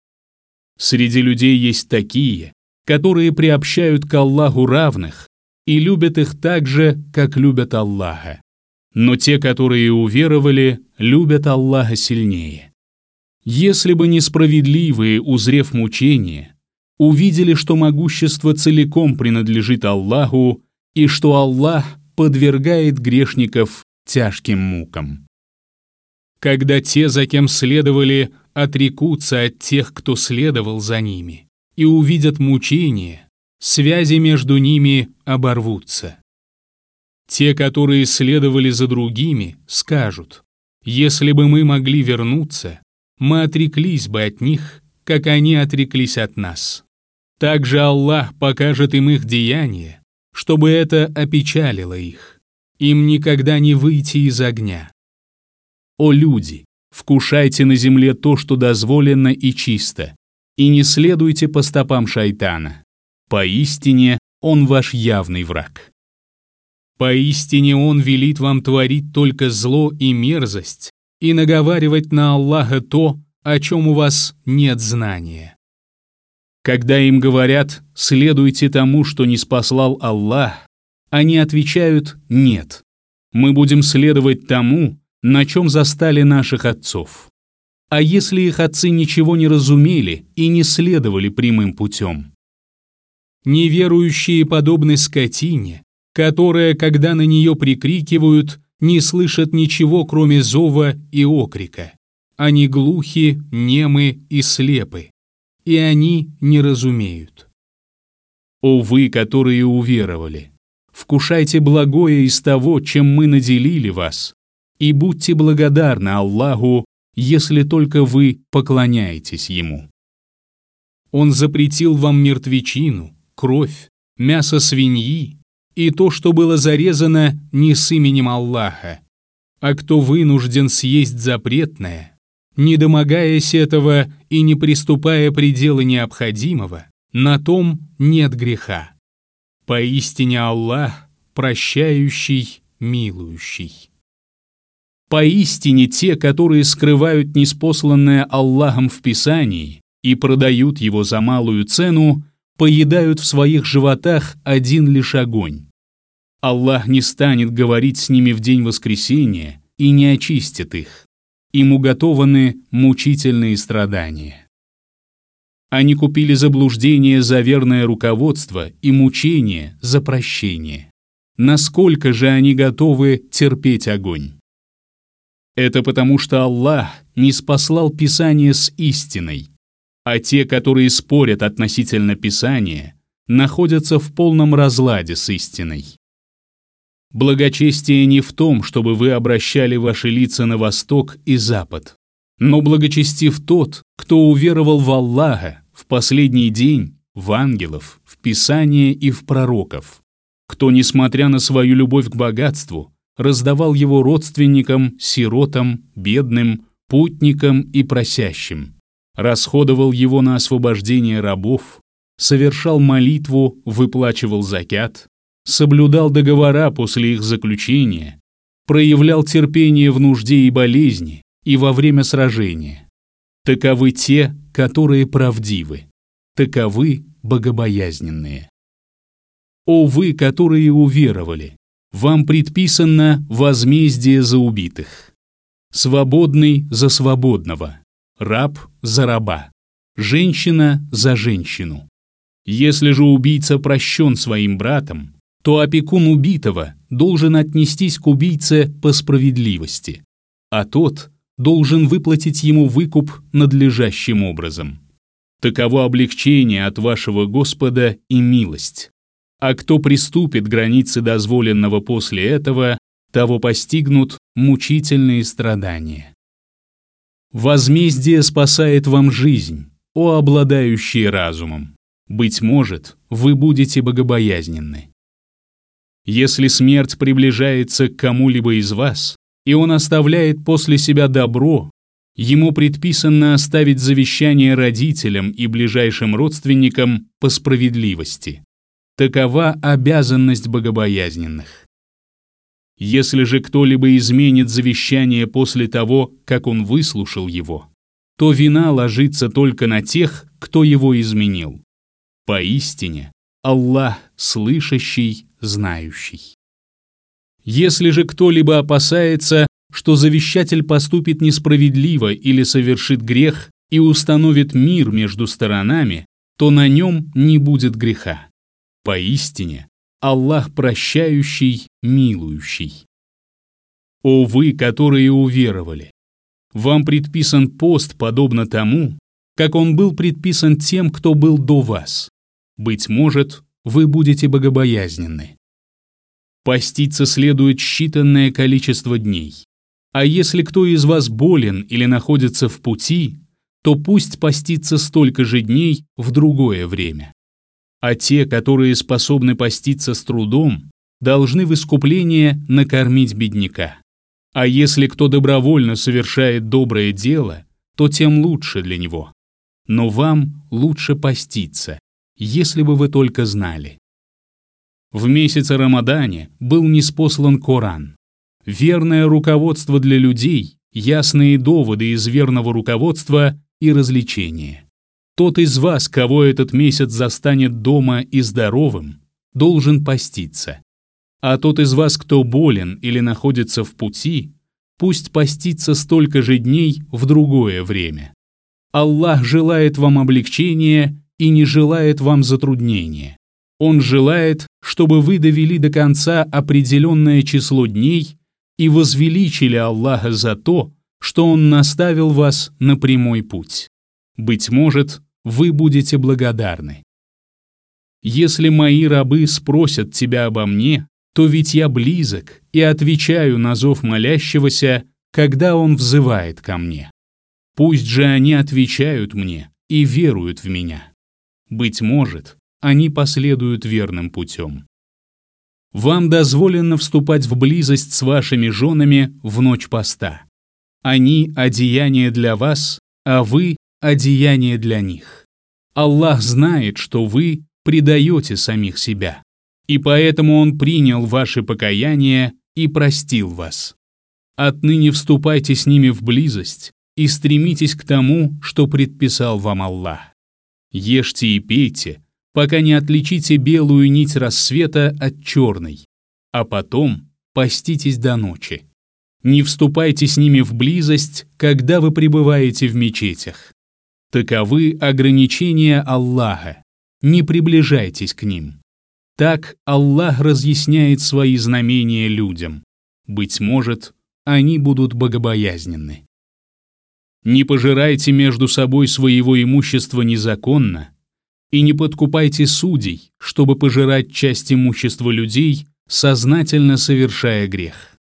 Среди людей есть такие, которые приобщают к Аллаху равных и любят их так же, как любят Аллаха. Но те, которые уверовали, любят Аллаха сильнее. Если бы несправедливые, узрев мучения, увидели, что могущество целиком принадлежит Аллаху и что Аллах подвергает грешников тяжким мукам. Когда те, за кем следовали, отрекутся от тех, кто следовал за ними, и увидят мучения, связи между ними оборвутся. Те, которые следовали за другими, скажут: «Если бы мы могли вернуться, мы отреклись бы от них, как они отреклись от нас». Также Аллах покажет им их деяния, чтобы это опечалило их. Им никогда не выйти из огня. О люди, вкушайте на земле то, что дозволено и чисто, и не следуйте по стопам шайтана. Поистине он ваш явный враг. Поистине он велит вам творить только зло и мерзость и наговаривать на Аллаха то, о чем у вас нет знания. Когда им говорят «следуйте тому, что ниспослал Аллах», они отвечают «нет, мы будем следовать тому, на чем застали наших отцов». А если их отцы ничего не разумели и не следовали прямым путем? Неверующие подобны скотине, которая, когда на нее прикрикивают, не слышит ничего, кроме зова и окрика. Они глухи, немы и слепы, и они не разумеют. О вы, которые уверовали, вкушайте благое из того, чем мы наделили вас, и будьте благодарны Аллаху, если только вы поклоняетесь Ему. Он запретил вам мертвечину, кровь, мясо свиньи и то, что было зарезано не с именем Аллаха. А кто вынужден съесть запретное, не домогаясь этого и не приступая пределы необходимого, на том нет греха. Поистине Аллах прощающий, милующий. Поистине те, которые скрывают ниспосланное Аллахом в Писании и продают его за малую цену, поедают в своих животах один лишь огонь. Аллах не станет говорить с ними в день воскресения и не очистит их. Им уготованы мучительные страдания. Они купили заблуждение за верное руководство и мучение за прощение. Насколько же они готовы терпеть огонь? Это потому, что Аллах ниспослал Писание с истиной, а те, которые спорят относительно Писания, находятся в полном разладе с истиной. Благочестие не в том, чтобы вы обращали ваши лица на восток и запад, но благочестив тот, кто уверовал в Аллаха, в последний день, в ангелов, в Писание и в пророков, кто, несмотря на свою любовь к богатству, раздавал его родственникам, сиротам, бедным, путникам и просящим, расходовал его на освобождение рабов, совершал молитву, выплачивал закят, соблюдал договора после их заключения, проявлял терпение в нужде и болезни и во время сражения. Таковы те, которые правдивы, таковы богобоязненные. О вы, которые уверовали, вам предписано возмездие за убитых. Свободный за свободного, раб за раба, женщина за женщину. Если же убийца прощен своим братом, то опекун убитого должен отнестись к убийце по справедливости, а тот должен выплатить ему выкуп надлежащим образом. Таково облегчение от вашего Господа и милость. А кто приступит границы дозволенного после этого, того постигнут мучительные страдания. Возмездие спасает вам жизнь, о обладающие разумом. Быть может, вы будете богобоязненны. Если смерть приближается к кому-либо из вас, и он оставляет после себя добро, ему предписано оставить завещание родителям и ближайшим родственникам по справедливости. Такова обязанность богобоязненных. Если же кто-либо изменит завещание после того, как он выслушал его, то вина ложится только на тех, кто его изменил. Поистине, Аллах слышащий, знающий. Если же кто-либо опасается, что завещатель поступит несправедливо или совершит грех и установит мир между сторонами, то на нем не будет греха. Поистине, Аллах прощающий, милующий. О вы, которые уверовали! Вам предписан пост подобно тому, как он был предписан тем, кто был до вас. Быть может, вы будете богобоязненны. Поститься следует считанное количество дней. А если кто из вас болен или находится в пути, то пусть постится столько же дней в другое время. А те, которые способны поститься с трудом, должны в искупление накормить бедняка. А если кто добровольно совершает доброе дело, то тем лучше для него. Но вам лучше поститься, если бы вы только знали. В месяце Рамадане был ниспослан Коран. Верное руководство для людей, ясные доводы из верного руководства и развлечения. Тот из вас, кого этот месяц застанет дома и здоровым, должен поститься. А тот из вас, кто болен или находится в пути, пусть постится столько же дней в другое время. Аллах желает вам облегчения и не желает вам затруднения. Он желает, чтобы вы довели до конца определенное число дней и возвеличили Аллаха за то, что Он наставил вас на прямой путь. Быть может, вы будете благодарны. Если мои рабы спросят тебя обо мне, то ведь я близок и отвечаю на зов молящегося, когда он взывает ко мне. Пусть же они отвечают мне и веруют в меня. Быть может, они последуют верным путем. Вам дозволено вступать в близость с вашими женами в ночь поста. Они – одеяние для вас, а вы – одеяние для них. Аллах знает, что вы предаете самих себя, и поэтому Он принял ваше покаяние и простил вас. Отныне вступайте с ними в близость и стремитесь к тому, что предписал вам Аллах. Ешьте и пейте, пока не отличите белую нить рассвета от черной, а потом поститесь до ночи. Не вступайте с ними в близость, когда вы пребываете в мечетях. Таковы ограничения Аллаха, не приближайтесь к ним. Так Аллах разъясняет свои знамения людям. Быть может, они будут богобоязненны. Не пожирайте между собой своего имущества незаконно и не подкупайте судей, чтобы пожирать часть имущества людей, сознательно совершая грех.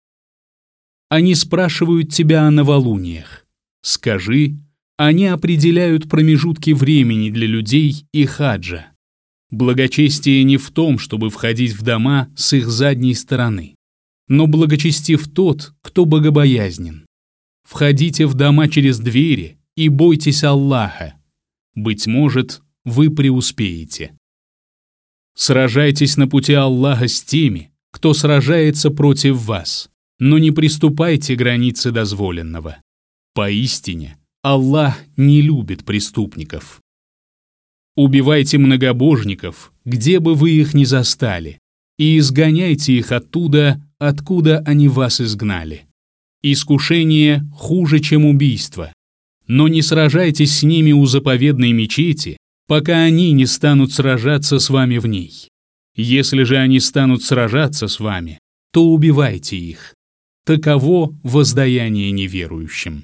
Они спрашивают тебя о новолуниях. Скажи, они определяют промежутки времени для людей и хаджа. Благочестие не в том, чтобы входить в дома с их задней стороны, но благочестив тот, кто богобоязнен. Входите в дома через двери и бойтесь Аллаха. Быть может, вы преуспеете. Сражайтесь на пути Аллаха с теми, кто сражается против вас, но не приступайте границы дозволенного. Поистине, Аллах не любит преступников. Убивайте многобожников, где бы вы их ни застали, и изгоняйте их оттуда, откуда они вас изгнали. Искушение хуже, чем убийство, но не сражайтесь с ними у заповедной мечети, пока они не станут сражаться с вами в ней. Если же они станут сражаться с вами, то убивайте их. Таково воздаяние неверующим.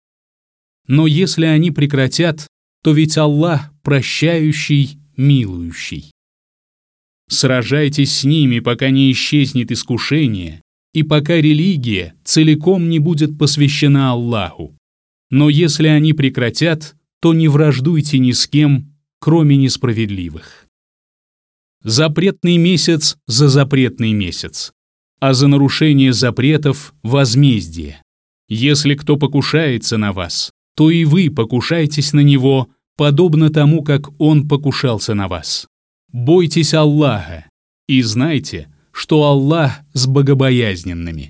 Но если они прекратят, то ведь Аллах прощающий, милующий. Сражайтесь с ними, пока не исчезнет искушение, и пока религия целиком не будет посвящена Аллаху. Но если они прекратят, то не враждуйте ни с кем, кроме несправедливых. Запретный месяц за запретный месяц, а за нарушение запретов – возмездие. Если кто покушается на вас, то и вы покушайтесь на него, подобно тому, как он покушался на вас. Бойтесь Аллаха и знайте, что Аллах с богобоязненными.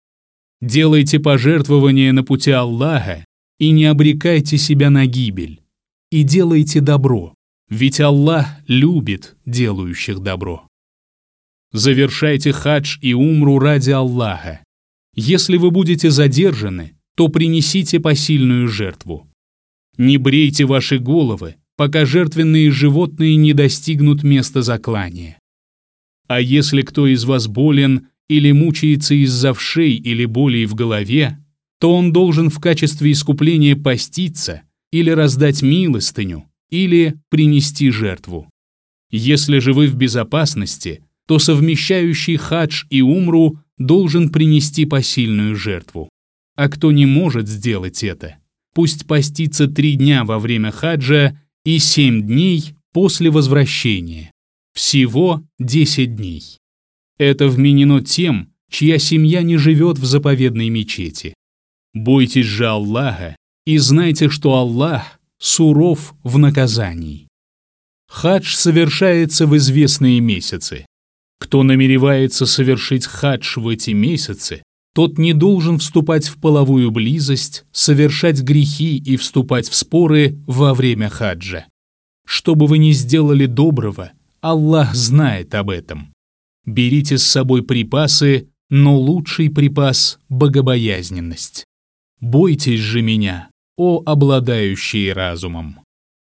Делайте пожертвования на пути Аллаха и не обрекайте себя на гибель. И делайте добро, ведь Аллах любит делающих добро. Завершайте хадж и умру ради Аллаха. Если вы будете задержаны, то принесите посильную жертву. Не брейте ваши головы, пока жертвенные животные не достигнут места заклания. А если кто из вас болен или мучается из-за вшей или болей в голове, то он должен в качестве искупления поститься или раздать милостыню, или принести жертву. Если же вы в безопасности, то совмещающий хадж и умру должен принести посильную жертву. А кто не может сделать это, пусть постится три дня во время хаджа и семь дней после возвращения. Всего десять дней. Это вменено тем, чья семья не живет в заповедной мечети. Бойтесь же Аллаха и знайте, что Аллах суров в наказании. Хадж совершается в известные месяцы. Кто намеревается совершить хадж в эти месяцы, тот не должен вступать в половую близость, совершать грехи и вступать в споры во время хаджа. Что бы вы ни сделали доброго, Аллах знает об этом. Берите с собой припасы, но лучший припас – богобоязненность. Бойтесь же меня, о обладающие разумом.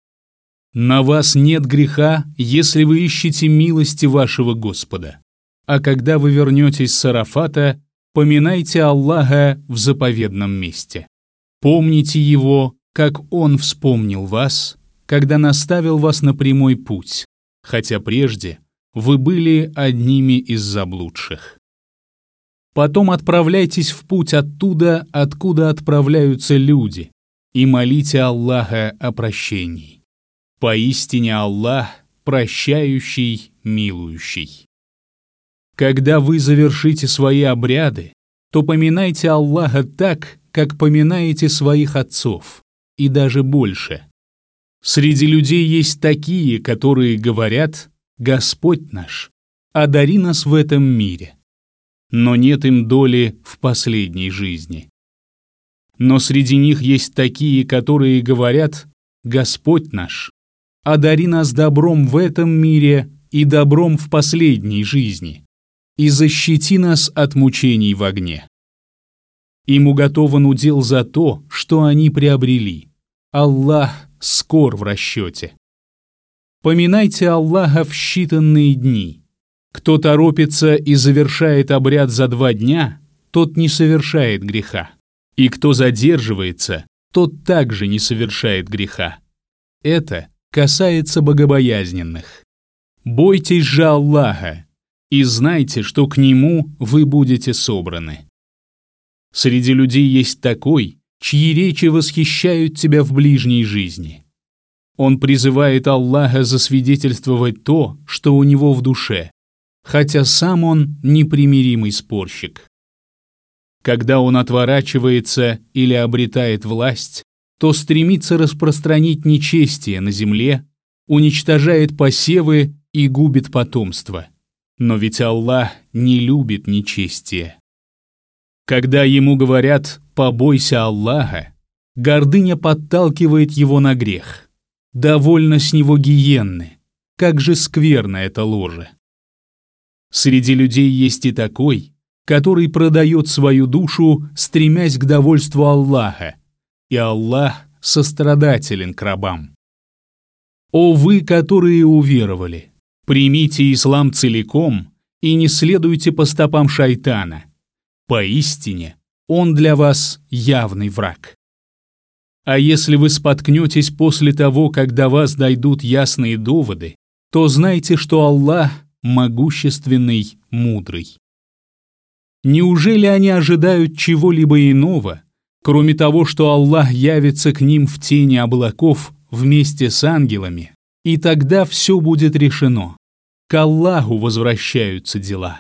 На вас нет греха, если вы ищете милости вашего Господа. А когда вы вернетесь с Арафата, поминайте Аллаха в заповедном месте. Помните Его, как Он вспомнил вас, когда наставил вас на прямой путь, хотя прежде вы были одними из заблудших. Потом отправляйтесь в путь оттуда, откуда отправляются люди, и молите Аллаха о прощении. Поистине Аллах прощающий, милующий. Когда вы завершите свои обряды, то поминайте Аллаха так, как поминаете своих отцов, и даже больше. Среди людей есть такие, которые говорят: «Господь наш, одари нас в этом мире», но нет им доли в последней жизни. Но среди них есть такие, которые говорят: «Господь наш, одари нас добром в этом мире и добром в последней жизни, и защити нас от мучений в огне». Им уготован удел за то, что они приобрели. Аллах скор в расчете. Поминайте Аллаха в считанные дни. Кто торопится и завершает обряд за два дня, тот не совершает греха. И кто задерживается, тот также не совершает греха. Это касается богобоязненных. Бойтесь же Аллаха и знайте, что к Нему вы будете собраны. Среди людей есть такой, чьи речи восхищают тебя в ближней жизни. Он призывает Аллаха засвидетельствовать то, что у него в душе, хотя сам он непримиримый спорщик. Когда он отворачивается или обретает власть, то стремится распространить нечестие на земле уничтожает посевы и губит потомство. Но ведь Аллах не любит нечестие. Когда ему говорят «побойся Аллаха», гордыня подталкивает его на грех. Довольно с него гиенны. Как же скверно это ложе. Среди людей есть и такой, который продает свою душу, стремясь к довольству Аллаха, и Аллах сострадателен к рабам. О вы, которые уверовали, примите ислам целиком и не следуйте по стопам шайтана. Поистине, он для вас явный враг. А если вы споткнетесь после того, как до вас дойдут ясные доводы, то знайте, что Аллах могущественный, мудрый. Неужели они ожидают чего-либо иного, кроме того, что Аллах явится к ним в тени облаков вместе с ангелами, и тогда все будет решено? К Аллаху возвращаются дела.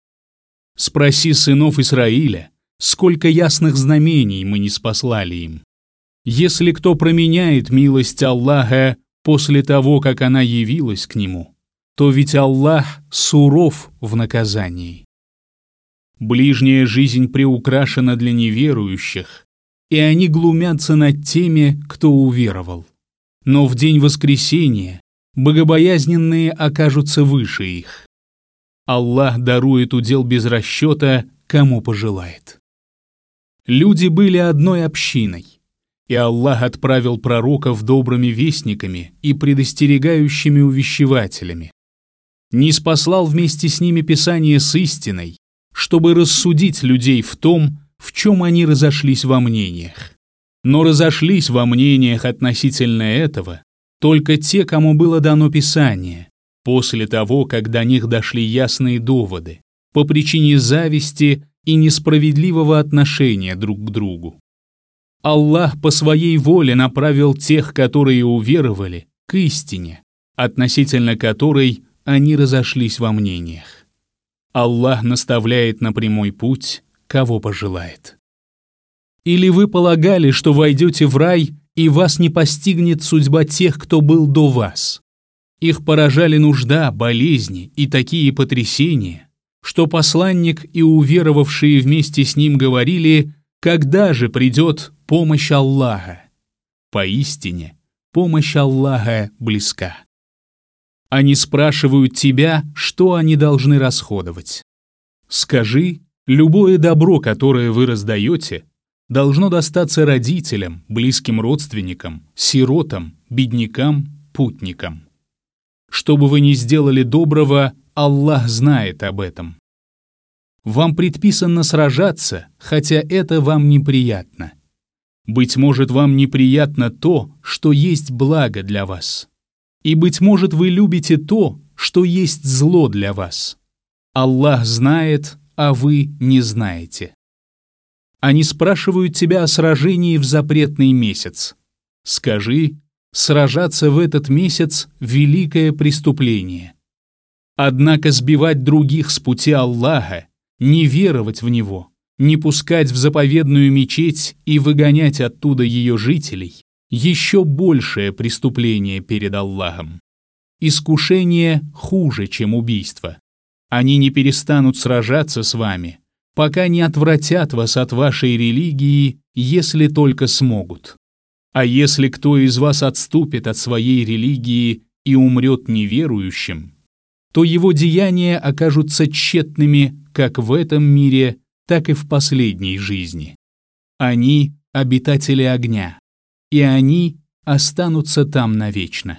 Спроси сынов Исраиля, сколько ясных знамений мы не спаслали им. Если кто променяет милость Аллаха после того, как она явилась к нему, то ведь Аллах суров в наказании. Ближняя жизнь приукрашена для неверующих, и они глумятся над теми, кто уверовал. Но в день воскресения богобоязненные окажутся выше их. Аллах дарует удел без расчета, кому пожелает. Люди были одной общиной, и Аллах отправил пророков добрыми вестниками и предостерегающими увещевателями. Ниспослал вместе с ними Писание с истиной, чтобы рассудить людей в том, в чем они разошлись во мнениях. Но разошлись во мнениях относительно этого только те, кому было дано Писание, после того, как до них дошли ясные доводы, по причине зависти и несправедливого отношения друг к другу. Аллах по своей воле направил тех, которые уверовали, к истине, относительно которой они разошлись во мнениях. Аллах наставляет на прямой путь, кого пожелает. Или вы полагали, что войдете в рай, и вас не постигнет судьба тех, кто был до вас? Их поражали нужда, болезни и такие потрясения, что посланник и уверовавшие вместе с ним говорили: «Когда же придет помощь Аллаха?» Поистине, помощь Аллаха близка. Они спрашивают тебя, что они должны расходовать. Скажи, любое добро, которое вы раздаете, должно достаться родителям, близким родственникам, сиротам, беднякам, путникам. Что бы вы ни сделали доброго, Аллах знает об этом. Вам предписано сражаться, хотя это вам неприятно. Быть может, вам неприятно то, что есть благо для вас. И, быть может, вы любите то, что есть зло для вас. Аллах знает, а вы не знаете. Они спрашивают тебя о сражении в запретный месяц. Скажи, сражаться в этот месяц – великое преступление. Однако сбивать других с пути Аллаха, не веровать в Него, не пускать в заповедную мечеть и выгонять оттуда ее жителей – еще большее преступление перед Аллахом. Искушение хуже, чем убийство. Они не перестанут сражаться с вами, пока не отвратят вас от вашей религии, если только смогут. А если кто из вас отступит от своей религии и умрет неверующим, то его деяния окажутся тщетными как в этом мире, так и в последней жизни. Они — обитатели огня, и они останутся там навечно.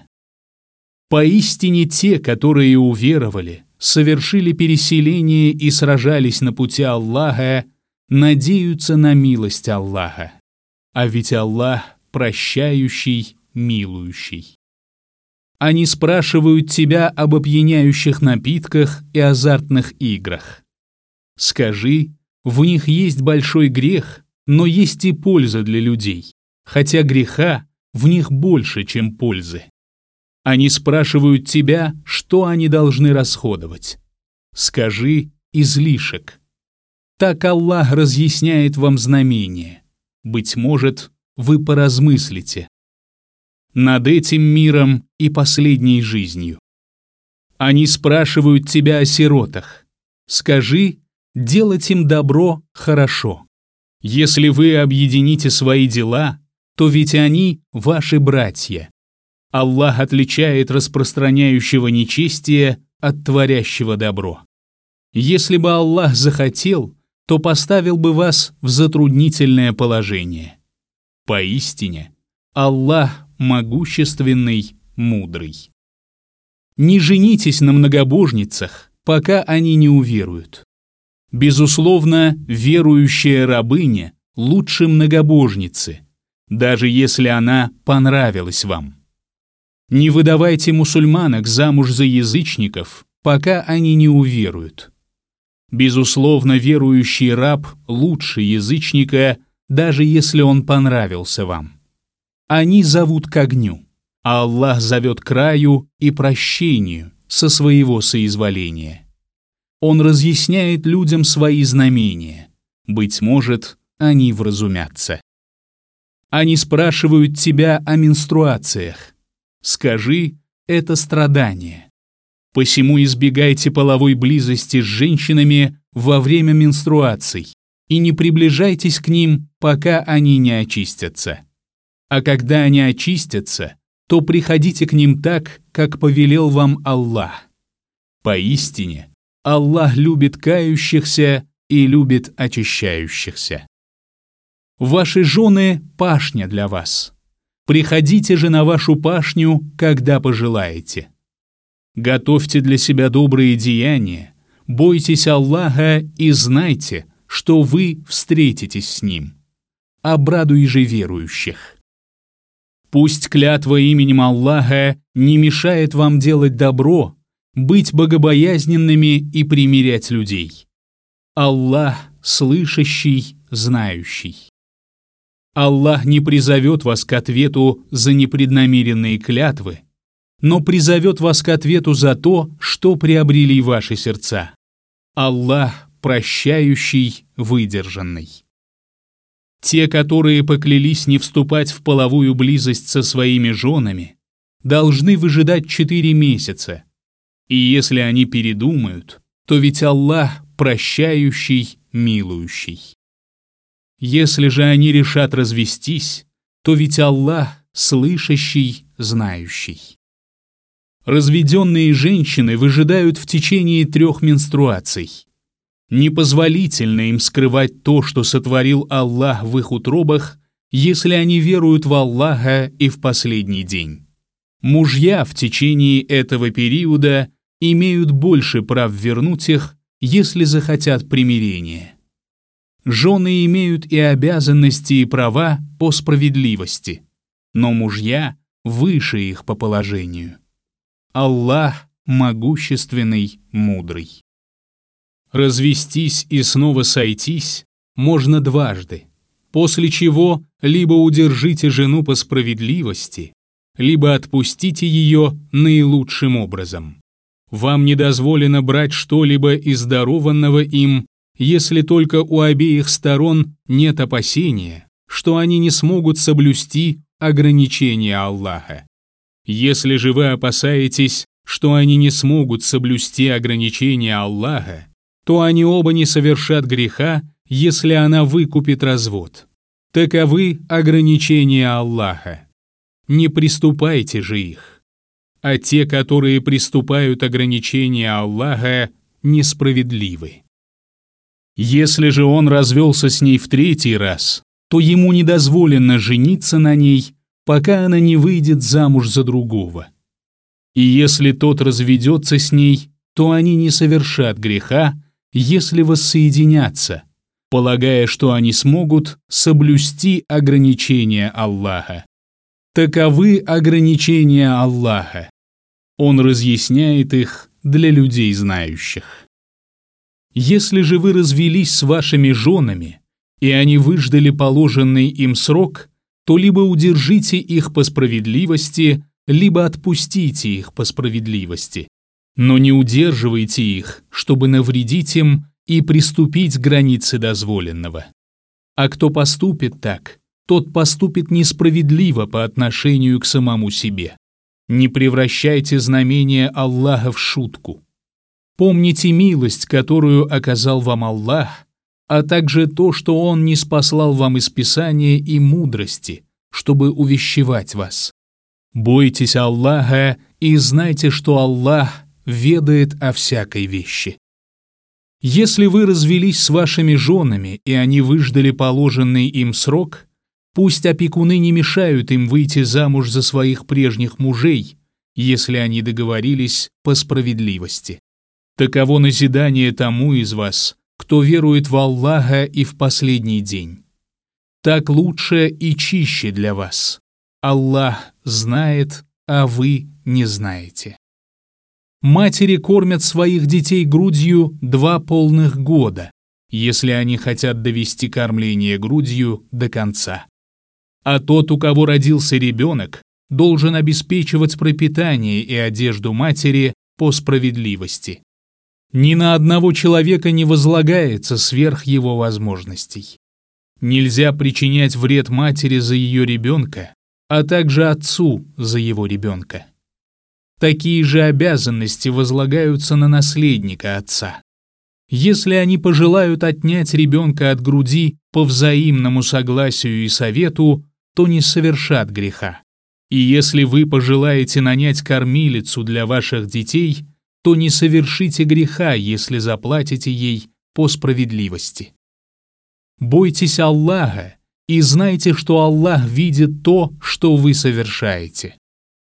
Поистине те, которые уверовали, совершили переселение и сражались на пути Аллаха, надеются на милость Аллаха. А ведь Аллах прощающий, милующий. Они спрашивают тебя об опьяняющих напитках и азартных играх. Скажи, в них есть большой грех, но есть и польза для людей, хотя греха в них больше, чем пользы. Они спрашивают тебя, что они должны расходовать. Скажи, излишек. Так Аллах разъясняет вам знамение. Быть может, вы поразмыслите. над этим миром и последней жизнью. Они спрашивают тебя о сиротах. Скажи, делать им добро хорошо. Если вы объедините свои дела, то ведь они ваши братья. Аллах отличает распространяющего нечестие от творящего добро. Если бы Аллах захотел, то поставил бы вас в затруднительное положение. Поистине, Аллах могущественный, мудрый. Не женитесь на многобожницах, пока они не уверуют. Безусловно, верующая рабыня лучше многобожницы, даже если она понравилась вам. Не выдавайте мусульманок замуж за язычников, пока они не уверуют. Безусловно, верующий раб лучше язычника, даже если он понравился вам. Они зовут к огню, а Аллах зовет к раю и прощению со своего соизволения. Он разъясняет людям свои знамения. Быть может, они вразумятся. Они спрашивают тебя о менструациях. Скажи, это страдание. Посему избегайте половой близости с женщинами во время менструаций и не приближайтесь к ним, пока они не очистятся. А когда они очистятся, то приходите к ним так, как повелел вам Аллах. Поистине, Аллах любит кающихся и любит очищающихся. Ваши жены – пашня для вас. Приходите же на вашу пашню, когда пожелаете. Готовьте для себя добрые деяния, бойтесь Аллаха и знайте, что вы встретитесь с Ним. Обрадуй же верующих. Пусть клятва именем Аллаха не мешает вам делать добро, быть богобоязненными и примирять людей. Аллах слышащий, знающий. Аллах не призовет вас к ответу за непреднамеренные клятвы, но призовет вас к ответу за то, что приобрели ваши сердца. Аллах прощающий, выдержанный. Те, которые поклялись не вступать в половую близость со своими женами, должны выжидать четыре месяца. И если они передумают, то ведь Аллах прощающий, милующий. Если же они решат развестись, то ведь Аллах слышащий, знающий. Разведенные женщины выжидают в течение трех менструаций. Непозволительно им скрывать то, что сотворил Аллах в их утробах, если они веруют в Аллаха и в последний день. Мужья в течение этого периода имеют больше прав вернуть их, если захотят примирения. Жены имеют и обязанности, и права по справедливости, но мужья выше их по положению. Аллах могущественный, мудрый. Развестись и снова сойтись можно дважды, после чего либо удержите жену по справедливости, либо отпустите ее наилучшим образом. Вам не дозволено брать что-либо из дарованного им, если только у обеих сторон нет опасения, что они не смогут соблюсти ограничения Аллаха. Если же вы опасаетесь, что они не смогут соблюсти ограничения Аллаха, то они оба не совершат греха, если она выкупит развод. Таковы ограничения Аллаха. Не приступайте же их. А те, которые приступают ограничения Аллаха, несправедливы. Если же он развелся с ней в третий раз, то ему не дозволено жениться на ней, пока она не выйдет замуж за другого. И если тот разведется с ней, то они не совершат греха, если воссоединятся, полагая, что они смогут соблюсти ограничения Аллаха. Таковы ограничения Аллаха. Он разъясняет их для людей знающих. Если же вы развелись с вашими женами, и они выждали положенный им срок, то либо удержите их по справедливости, либо отпустите их по справедливости. Но не удерживайте их, чтобы навредить им и приступить к границе дозволенного. А кто поступит так, тот поступит несправедливо по отношению к самому себе. Не превращайте знамение Аллаха в шутку. Помните милость, которую оказал вам Аллах, а также то, что Он ниспослал вам из Писания и мудрости, чтобы увещевать вас. Бойтесь Аллаха и знайте, что Аллах ведает о всякой вещи. Если вы развелись с вашими женами, и они выждали положенный им срок, пусть опекуны не мешают им выйти замуж за своих прежних мужей, если они договорились по справедливости. Таково назидание тому из вас, кто верует в Аллаха и в последний день. Так лучше и чище для вас. Аллах знает, а вы не знаете. Матери кормят своих детей грудью два полных года, если они хотят довести кормление грудью до конца. А тот, у кого родился ребенок, должен обеспечивать пропитание и одежду матери по справедливости. Ни на одного человека не возлагается сверх его возможностей. Нельзя причинять вред матери за ее ребенка, а также отцу за его ребенка. Такие же обязанности возлагаются на наследника отца. Если они пожелают отнять ребенка от груди по взаимному согласию и совету, то не совершат греха. И если вы пожелаете нанять кормилицу для ваших детей, то не совершите греха, если заплатите ей по справедливости. Бойтесь Аллаха и знайте, что Аллах видит то, что вы совершаете.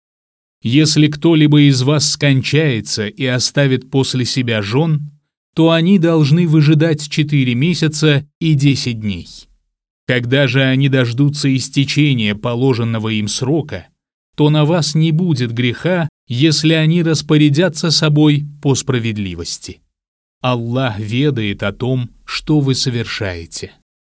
Если кто-либо из вас скончается и оставит после себя жен, то они должны выжидать четыре месяца и десять дней. Когда же они дождутся истечения положенного им срока, то на вас не будет греха, если они распорядятся собой по справедливости. Аллах ведает о том, что вы совершаете.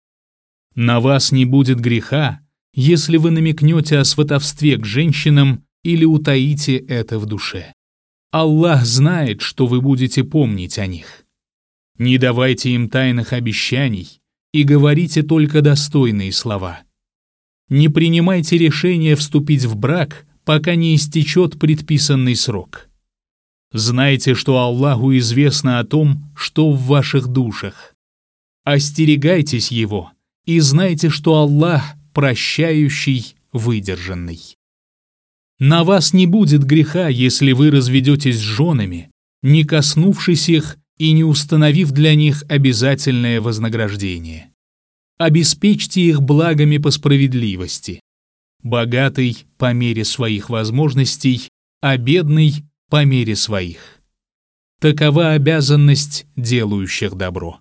На вас не будет греха, если вы намекнете о сватовстве к женщинам или утаите это в душе. Аллах знает, что вы будете помнить о них. Не давайте им тайных обещаний и говорите только достойные слова. Не принимайте решение вступить в брак, пока не истечет предписанный срок. Знайте, что Аллаху известно о том, что в ваших душах. Остерегайтесь Его и знайте, что Аллах прощающий, выдержанный. На вас не будет греха, если вы разведетесь с женами, не коснувшись их и не установив для них обязательное вознаграждение. Обеспечьте их благами по справедливости. Богатый по мере своих возможностей, а бедный по мере своих. Такова обязанность делающих добро.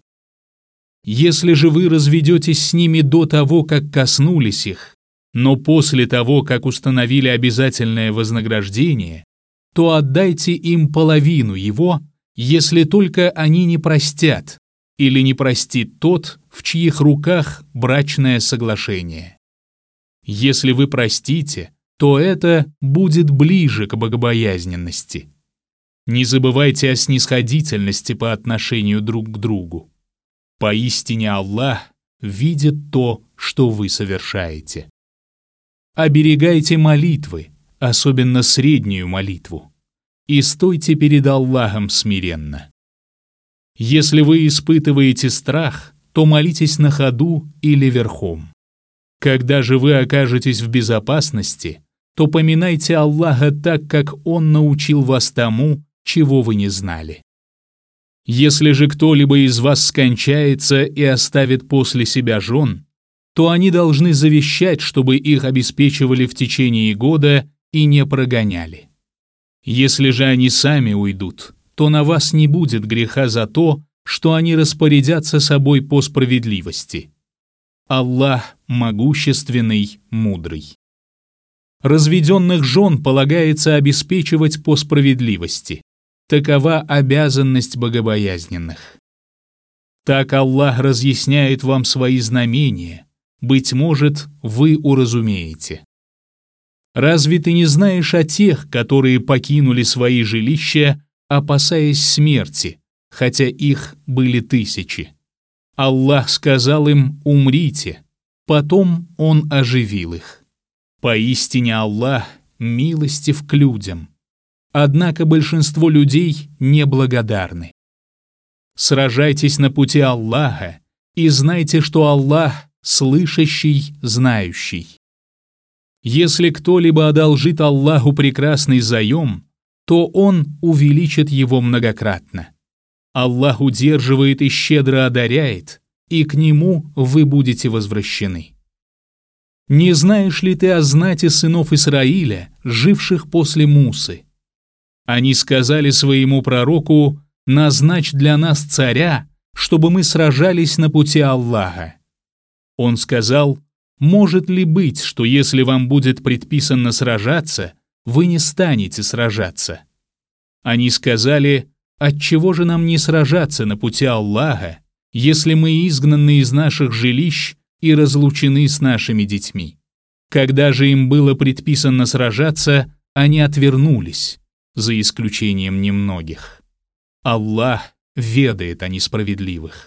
Если же вы разведетесь с ними до того, как коснулись их, но после того, как установили обязательное вознаграждение, то отдайте им половину его, если только они не простят, или не простит тот, в чьих руках брачное соглашение. Если вы простите, то это будет ближе к богобоязненности. Не забывайте о снисходительности по отношению друг к другу. Поистине Аллах видит то, что вы совершаете. Оберегайте молитвы, особенно среднюю молитву, и стойте перед Аллахом смиренно. Если вы испытываете страх, то молитесь на ходу или верхом. Когда же вы окажетесь в безопасности, то поминайте Аллаха так, как Он научил вас тому, чего вы не знали. Если же кто-либо из вас скончается и оставит после себя жен, то они должны завещать, чтобы их обеспечивали в течение года и не прогоняли. Если же они сами уйдут, то на вас не будет греха за то, что они распорядятся собой по справедливости. Аллах могущественный, мудрый. Разведенных жен полагается обеспечивать по справедливости. Такова обязанность богобоязненных. Так Аллах разъясняет вам свои знамения, быть может, вы уразумеете. Разве ты не знаешь о тех, которые покинули свои жилища, опасаясь смерти, хотя их были тысячи? Аллах сказал им: «Умрите», Потом Он оживил их. Поистине Аллах милостив к людям. Однако большинство людей неблагодарны. Сражайтесь на пути Аллаха и знайте, что Аллах слышащий, знающий. Если кто-либо одолжит Аллаху прекрасный заем, то Он увеличит его многократно. Аллах удерживает и щедро одаряет, и к Нему вы будете возвращены. Не знаешь ли ты о знати сынов Исраиля, живших после Мусы? Они сказали своему пророку: «Назначь для нас царя, чтобы мы сражались на пути Аллаха». Он сказал: «Может ли быть, что если вам будет предписано сражаться, вы не станете сражаться?» Они сказали: «Отчего же нам не сражаться на пути Аллаха, если мы изгнаны из наших жилищ и разлучены с нашими детьми?» Когда же им было предписано сражаться, они отвернулись, за исключением немногих. Аллах ведает о несправедливых.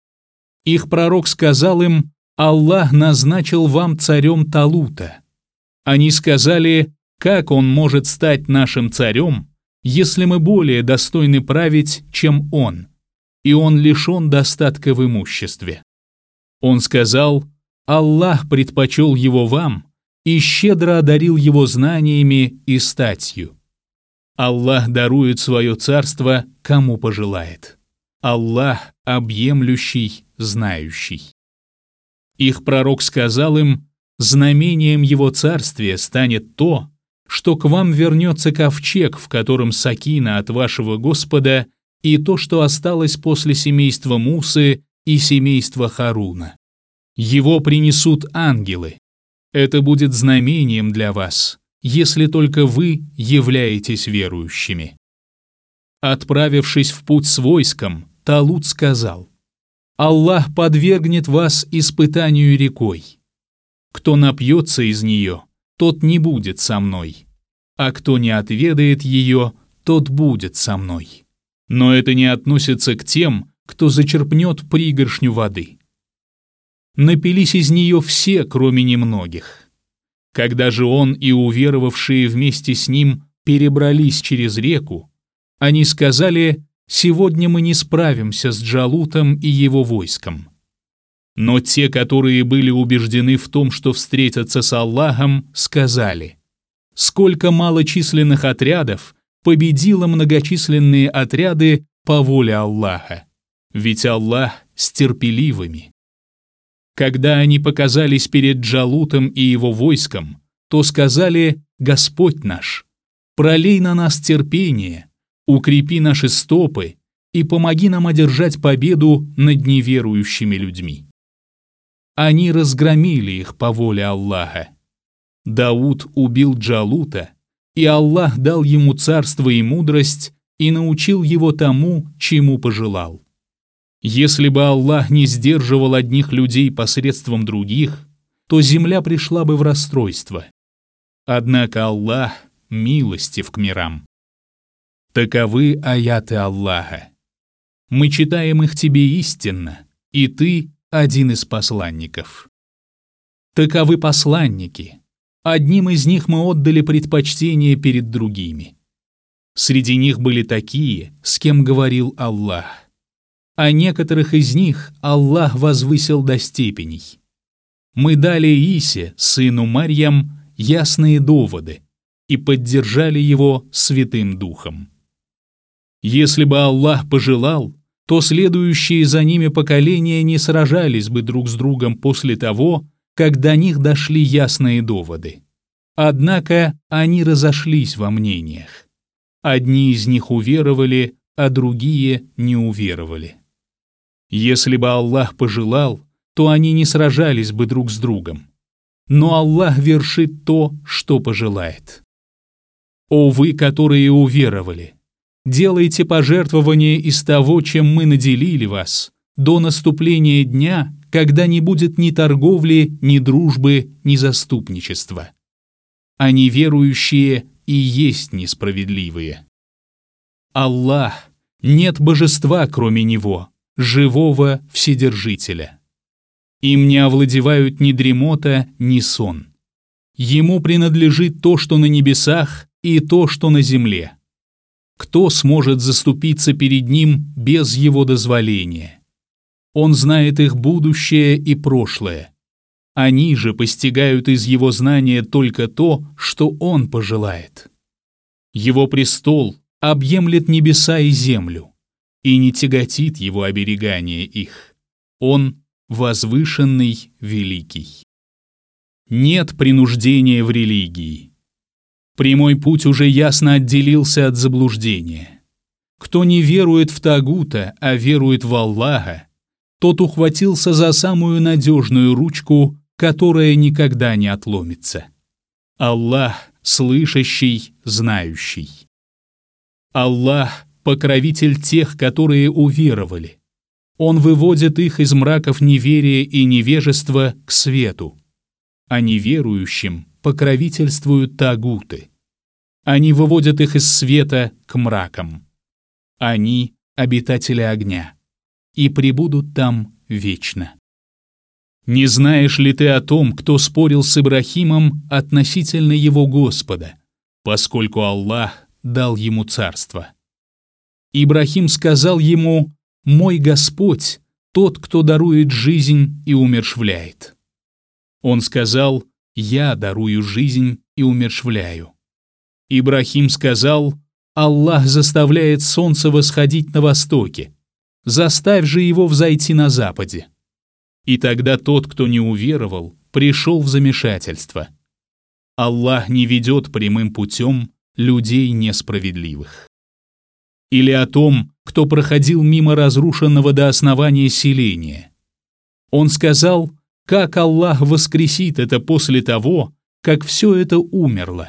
Их пророк сказал им: «Аллах назначил вам царем Талута». Они сказали: «Как он может стать нашим царем, если мы более достойны править, чем он, и он лишен достатка в имуществе?» Он сказал: «Аллах предпочел его вам и щедро одарил его знаниями и статью. Аллах дарует свое царство, кому пожелает. Аллах объемлющий, знающий». Их пророк сказал им: «Знамением его царствия станет то, что к вам вернется ковчег, в котором сакина от вашего Господа, и то, что осталось после семейства Мусы и семейства Харуна. Его принесут ангелы. Это будет знамением для вас, если только вы являетесь верующими». Отправившись в путь с войском, Талут сказал: «Аллах подвергнет вас испытанию рекой. Кто напьется из нее, тот не будет со мной, а кто не отведает ее, тот будет со мной. Но это не относится к тем, кто зачерпнет пригоршню воды». Напились из нее все, кроме немногих. Когда же он и уверовавшие вместе с ним перебрались через реку, они сказали: «Сегодня мы не справимся с Джалутом и его войском». Но те, которые были убеждены в том, что встретятся с Аллахом, сказали: «Сколько малочисленных отрядов победило многочисленные отряды по воле Аллаха, ведь Аллах с терпеливыми». Когда они показались перед Джалутом и его войском, то сказали: «Господь наш, пролей на нас терпение, укрепи наши стопы и помоги нам одержать победу над неверующими людьми». Они разгромили их по воле Аллаха. Дауд убил Джалута, и Аллах дал ему царство и мудрость и научил его тому, чему пожелал. Если бы Аллах не сдерживал одних людей посредством других, то земля пришла бы в расстройство. Однако Аллах милостив к мирам. Таковы аяты Аллаха. Мы читаем их тебе истинно, и ты один из посланников. Таковы посланники. Одним из них мы отдали предпочтение перед другими. Среди них были такие, с кем говорил Аллах. А некоторых из них Аллах возвысил до степеней. Мы дали Исе, сыну Марьям, ясные доводы и поддержали его Святым Духом. Если бы Аллах пожелал, то следующие за ними поколения не сражались бы друг с другом после того, как до них дошли ясные доводы. Однако они разошлись во мнениях. Одни из них уверовали, а другие не уверовали. Если бы Аллах пожелал, то они не сражались бы друг с другом. Но Аллах вершит то, что пожелает. О вы, которые уверовали, делайте пожертвования из того, чем мы наделили вас, до наступления дня, когда не будет ни торговли, ни дружбы, ни заступничества. А неверующие и есть несправедливые. Аллах, нет божества, кроме Него, живого Вседержителя. Им не овладевают ни дремота, ни сон. Ему принадлежит то, что на небесах, и то, что на земле. Кто сможет заступиться перед ним без его дозволения? Он знает их будущее и прошлое. Они же постигают из его знания только то, что он пожелает. Его престол объемлет небеса и землю, и не тяготит его оберегание их. Он возвышенный, великий. Нет принуждения в религии. Прямой путь уже ясно отделился от заблуждения. Кто не верует в Тагута, а верует в Аллаха, тот ухватился за самую надежную ручку, которая никогда не отломится. Аллах — слышащий, знающий. Аллах — покровитель тех, которые уверовали. Он выводит их из мраков неверия и невежества к свету. А неверующим покровительствуют тагуты. Они выводят их из света к мракам. Они — обитатели огня, и пребудут там вечно. Не знаешь ли ты о том, кто спорил с Ибрахимом относительно его Господа, поскольку Аллах дал ему царство? Ибрахим сказал ему: «Мой Господь — тот, кто дарует жизнь и умерщвляет». Он сказал: «Я дарую жизнь и умерщвляю». Ибрахим сказал: «Аллах заставляет солнце восходить на востоке. Заставь же его взойти на западе». И тогда тот, кто не уверовал, пришел в замешательство. Аллах не ведет прямым путем людей несправедливых. Или о том, кто проходил мимо разрушенного до основания селения. Он сказал: «Как Аллах воскресит это после того, как все это умерло?»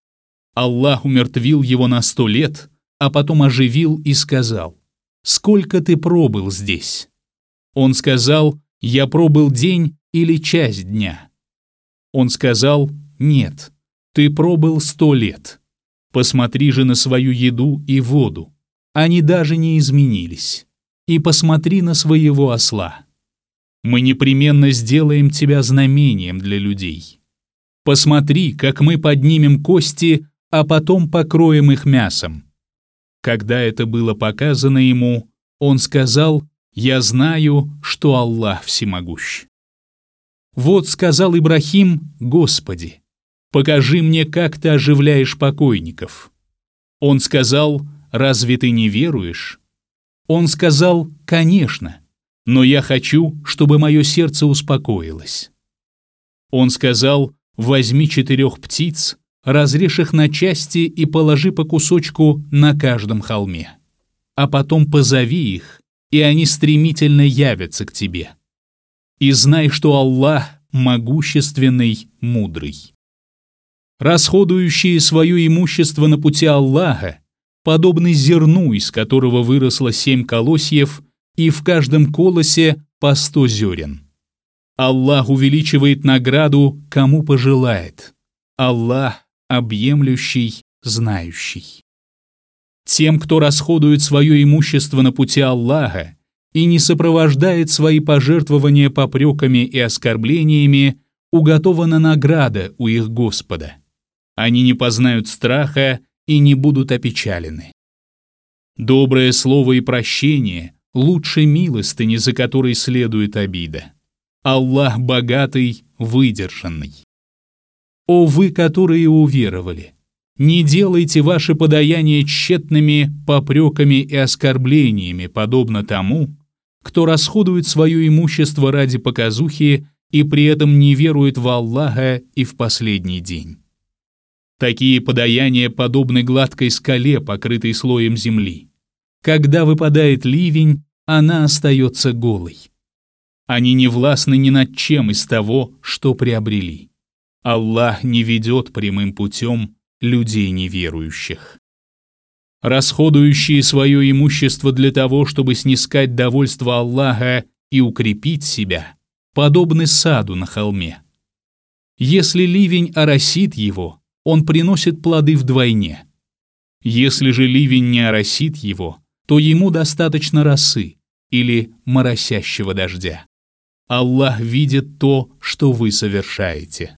Аллах умертвил его на сто лет, а потом оживил и сказал: «Сколько ты пробыл здесь?» Он сказал: «Я пробыл день или часть дня». Он сказал: «Нет, ты пробыл сто лет. Посмотри же на свою еду и воду. Они даже не изменились. И посмотри на своего осла. Мы непременно сделаем тебя знамением для людей. Посмотри, как мы поднимем кости, а потом покроем их мясом». Когда это было показано ему, он сказал: «Я знаю, что Аллах всемогущ». Вот сказал Ибрахим: «Господи, покажи мне, как ты оживляешь покойников». Он сказал: «Разве ты не веруешь?» Он сказал: «Конечно, но я хочу, чтобы мое сердце успокоилось». Он сказал: «Возьми четырех птиц, разрежь их на части и положи по кусочку на каждом холме, а потом позови их, и они стремительно явятся к тебе. И знай, что Аллах могущественный, мудрый». Расходующие свое имущество на пути Аллаха подобны зерну, из которого выросло семь колосьев, и в каждом колосе по сто зерен. Аллах увеличивает награду, кому пожелает. Аллах объемлющий, знающий. Тем, кто расходует свое имущество на пути Аллаха и не сопровождает свои пожертвования попреками и оскорблениями, уготована награда у их Господа. Они не познают страха и не будут опечалены. Доброе слово и прощение лучше милостыни, за которой следует обида. Аллах богатый, выдержанный. О вы, которые уверовали! Не делайте ваши подаяния тщетными попреками и оскорблениями, подобно тому, кто расходует свое имущество ради показухи и при этом не верует в Аллаха и в последний день. Такие подаяния подобны гладкой скале, покрытой слоем земли. Когда выпадает ливень, она остается голой. Они не властны ни над чем из того, что приобрели. Аллах не ведет прямым путем людей неверующих. Расходующие свое имущество для того, чтобы снискать довольство Аллаха и укрепить себя, подобны саду на холме. Если ливень оросит его, он приносит плоды вдвойне. Если же ливень не оросит его, то ему достаточно росы или моросящего дождя. Аллах видит то, что вы совершаете.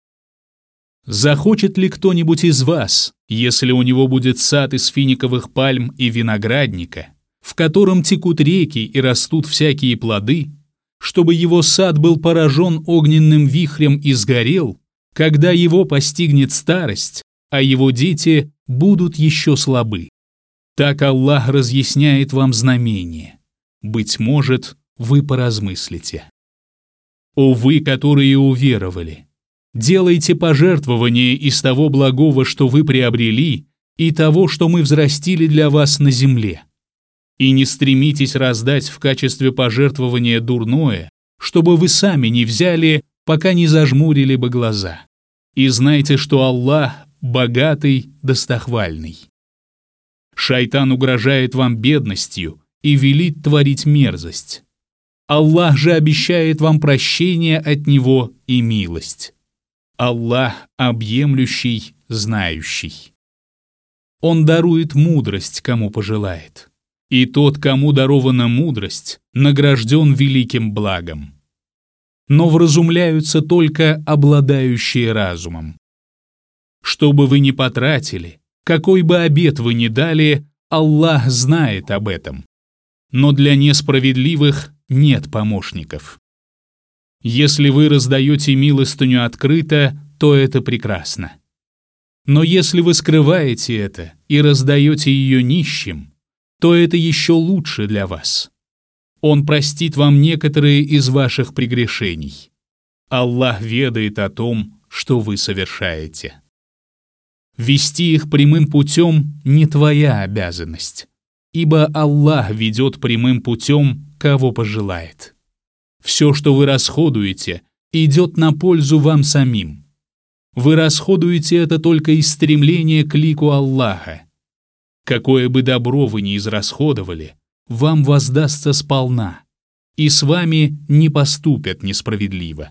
Захочет ли кто-нибудь из вас, если у него будет сад из финиковых пальм и виноградника, в котором текут реки и растут всякие плоды, чтобы его сад был поражен огненным вихрем и сгорел, когда его постигнет старость, а его дети будут еще слабы? Так Аллах разъясняет вам знамение. Быть может, вы поразмыслите. О вы, которые уверовали! Делайте пожертвования из того благого, что вы приобрели, и того, что мы взрастили для вас на земле. И не стремитесь раздать в качестве пожертвования дурное, чтобы вы сами не взяли, пока не зажмурили бы глаза. И знайте, что Аллах богатый, достохвальный. Шайтан угрожает вам бедностью и велит творить мерзость. Аллах же обещает вам прощение от Него и милость. Аллах объемлющий, знающий. Он дарует мудрость, кому пожелает. И тот, кому дарована мудрость, награжден великим благом. Но вразумляются только обладающие разумом. Что бы вы ни потратили, какой бы обет вы ни дали, Аллах знает об этом. Но для несправедливых нет помощников. Если вы раздаете милостыню открыто, то это прекрасно. Но если вы скрываете это и раздаете ее нищим, то это еще лучше для вас. Он простит вам некоторые из ваших прегрешений. Аллах ведает о том, что вы совершаете. Вести их прямым путем не твоя обязанность, ибо Аллах ведет прямым путем, кого пожелает. Все, что вы расходуете, идет на пользу вам самим. Вы расходуете это только из стремления к лику Аллаха. Какое бы добро вы ни израсходовали, вам воздастся сполна, и с вами не поступят несправедливо.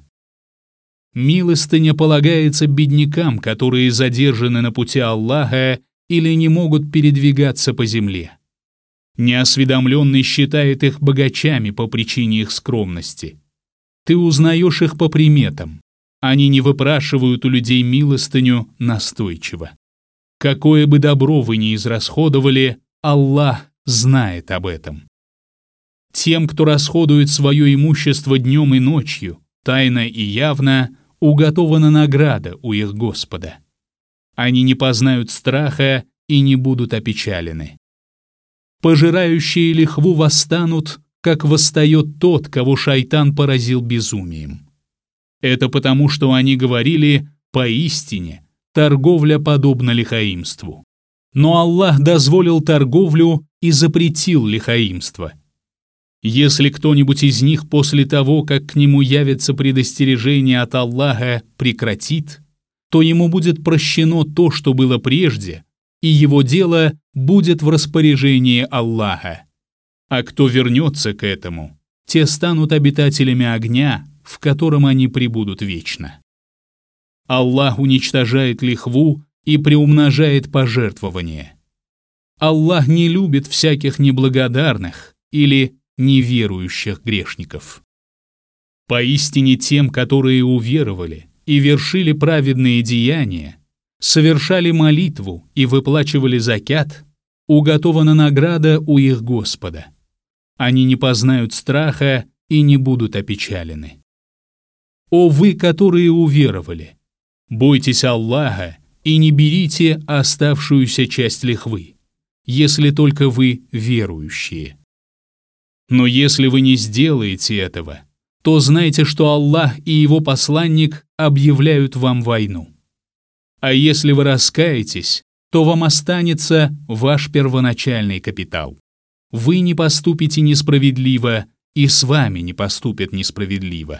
Милостыня полагается беднякам, которые задержаны на пути Аллаха или не могут передвигаться по земле. Неосведомленный считает их богачами по причине их скромности. Ты узнаешь их по приметам. Они не выпрашивают у людей милостыню настойчиво. Какое бы добро вы ни израсходовали, Аллах знает об этом. Тем, кто расходует свое имущество днем и ночью, тайно и явно, уготована награда у их Господа. Они не познают страха и не будут опечалены. Пожирающие лихву восстанут, как восстает тот, кого шайтан поразил безумием. Это потому, что они говорили: поистине, торговля подобна лихаимству. Но Аллах дозволил торговлю и запретил лихаимство. Если кто-нибудь из них после того, как к нему явится предостережение от Аллаха, прекратит, то ему будет прощено то, что было прежде, и его дело будет в распоряжении Аллаха. А кто вернется к этому, те станут обитателями огня, в котором они пребудут вечно. Аллах уничтожает лихву и приумножает пожертвования. Аллах не любит всяких неблагодарных или неверующих грешников. Поистине тем, которые уверовали и вершили праведные деяния, совершали молитву и выплачивали закят, уготована награда у их Господа. Они не познают страха и не будут опечалены. О вы, которые уверовали! Бойтесь Аллаха и не берите оставшуюся часть лихвы, если только вы верующие. Но если вы не сделаете этого, то знайте, что Аллах и Его посланник объявляют вам войну. А если вы раскаетесь, то вам останется ваш первоначальный капитал. Вы не поступите несправедливо, и с вами не поступят несправедливо.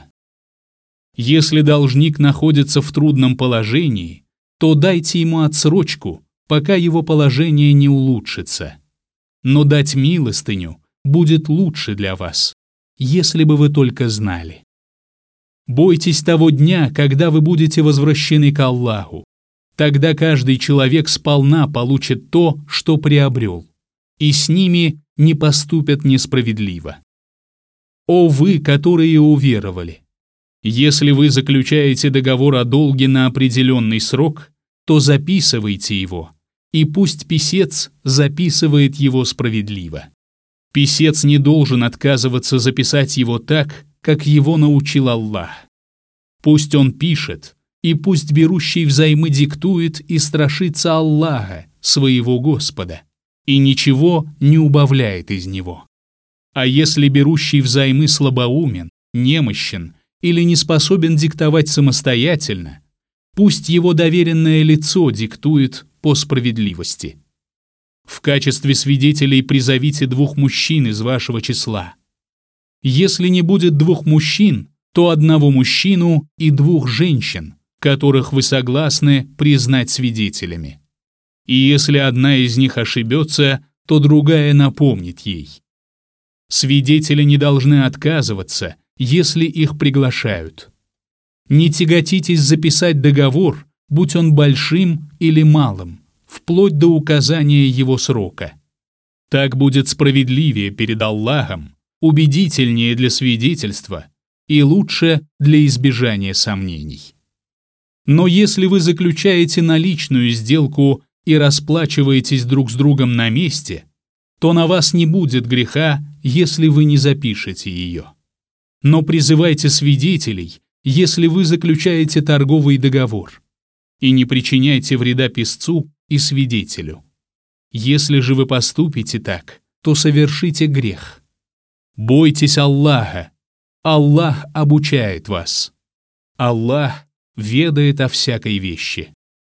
Если должник находится в трудном положении, то дайте ему отсрочку, пока его положение не улучшится. Но дать милостыню будет лучше для вас, если бы вы только знали. Бойтесь того дня, когда вы будете возвращены к Аллаху. Тогда каждый человек сполна получит то, что приобрел, и с ними не поступят несправедливо. О вы, которые уверовали! Если вы заключаете договор о долге на определенный срок, то записывайте его, и пусть писец записывает его справедливо. Писец не должен отказываться записать его так, как его научил Аллах. Пусть он пишет, и пусть берущий взаймы диктует и страшится Аллаха, своего Господа, и ничего не убавляет из него. А если берущий взаймы слабоумен, немощен или не способен диктовать самостоятельно, пусть его доверенное лицо диктует по справедливости. В качестве свидетелей призовите двух мужчин из вашего числа. Если не будет двух мужчин, то одного мужчину и двух женщин, которых вы согласны признать свидетелями. И если одна из них ошибется, то другая напомнит ей. Свидетели не должны отказываться, если их приглашают. Не тяготитесь записать договор, будь он большим или малым, вплоть до указания его срока. Так будет справедливее перед Аллахом, убедительнее для свидетельства и лучше для избежания сомнений. Но если вы заключаете наличную сделку и расплачиваетесь друг с другом на месте, то на вас не будет греха, если вы не запишете ее. Но призывайте свидетелей, если вы заключаете торговый договор, и не причиняйте вреда писцу и свидетелю. Если же вы поступите так, то совершите грех. Бойтесь Аллаха. Аллах обучает вас. Аллах ведает о всякой вещи.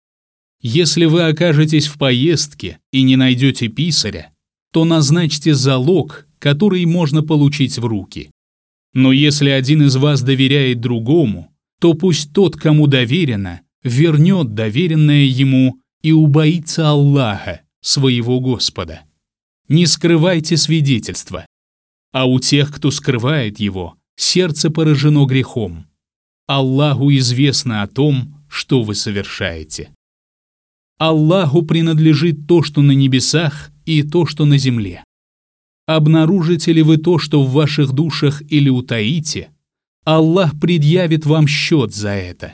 Если вы окажетесь в поездке и не найдете писаря, то назначьте залог, который можно получить в руки. Но если один из вас доверяет другому, то пусть тот, кому доверено, вернет доверенное ему и убоится Аллаха, своего Господа. Не скрывайте свидетельства, а у тех, кто скрывает его, сердце поражено грехом. Аллаху известно о том, что вы совершаете. Аллаху принадлежит то, что на небесах, и то, что на земле. Обнаружите ли вы то, что в ваших душах, или утаите, Аллах предъявит вам счет за это.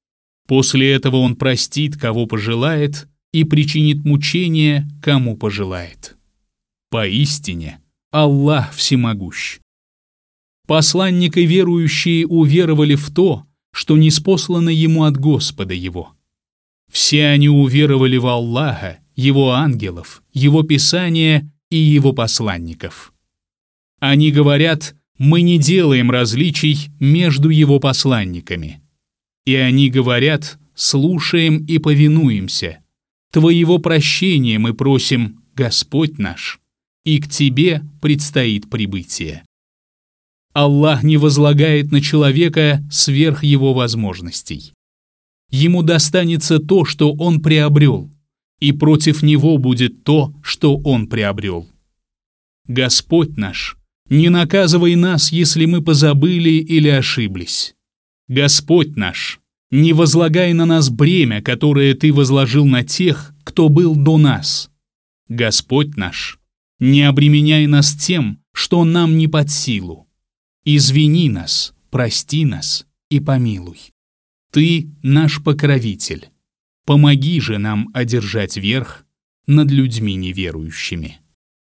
После этого Он простит, кого пожелает, и причинит мучение, кому пожелает. Поистине, Аллах всемогущ. Посланник и верующие уверовали в то, что ниспослано ему от Господа его. Все они уверовали в Аллаха, Его ангелов, Его Писания и Его посланников. Они говорят: мы не делаем различий между Его посланниками. И они говорят: слушаем и повинуемся. Твоего прощения мы просим, Господь наш, и к Тебе предстоит прибытие. Аллах не возлагает на человека сверх его возможностей. Ему достанется то, что он приобрел, и против него будет то, что он приобрел. Господь наш, не наказывай нас, если мы позабыли или ошиблись. Господь наш, не возлагай на нас бремя, которое Ты возложил на тех, кто был до нас. Господь наш, не обременяй нас тем, что нам не под силу. Извини нас, прости нас и помилуй. Ты наш покровитель. Помоги же нам одержать верх над людьми неверующими.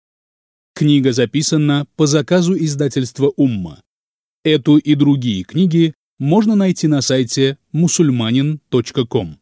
Книга записана по заказу издательства «Умма». Эту и другие книги можно найти на сайте мусульманин точка ком.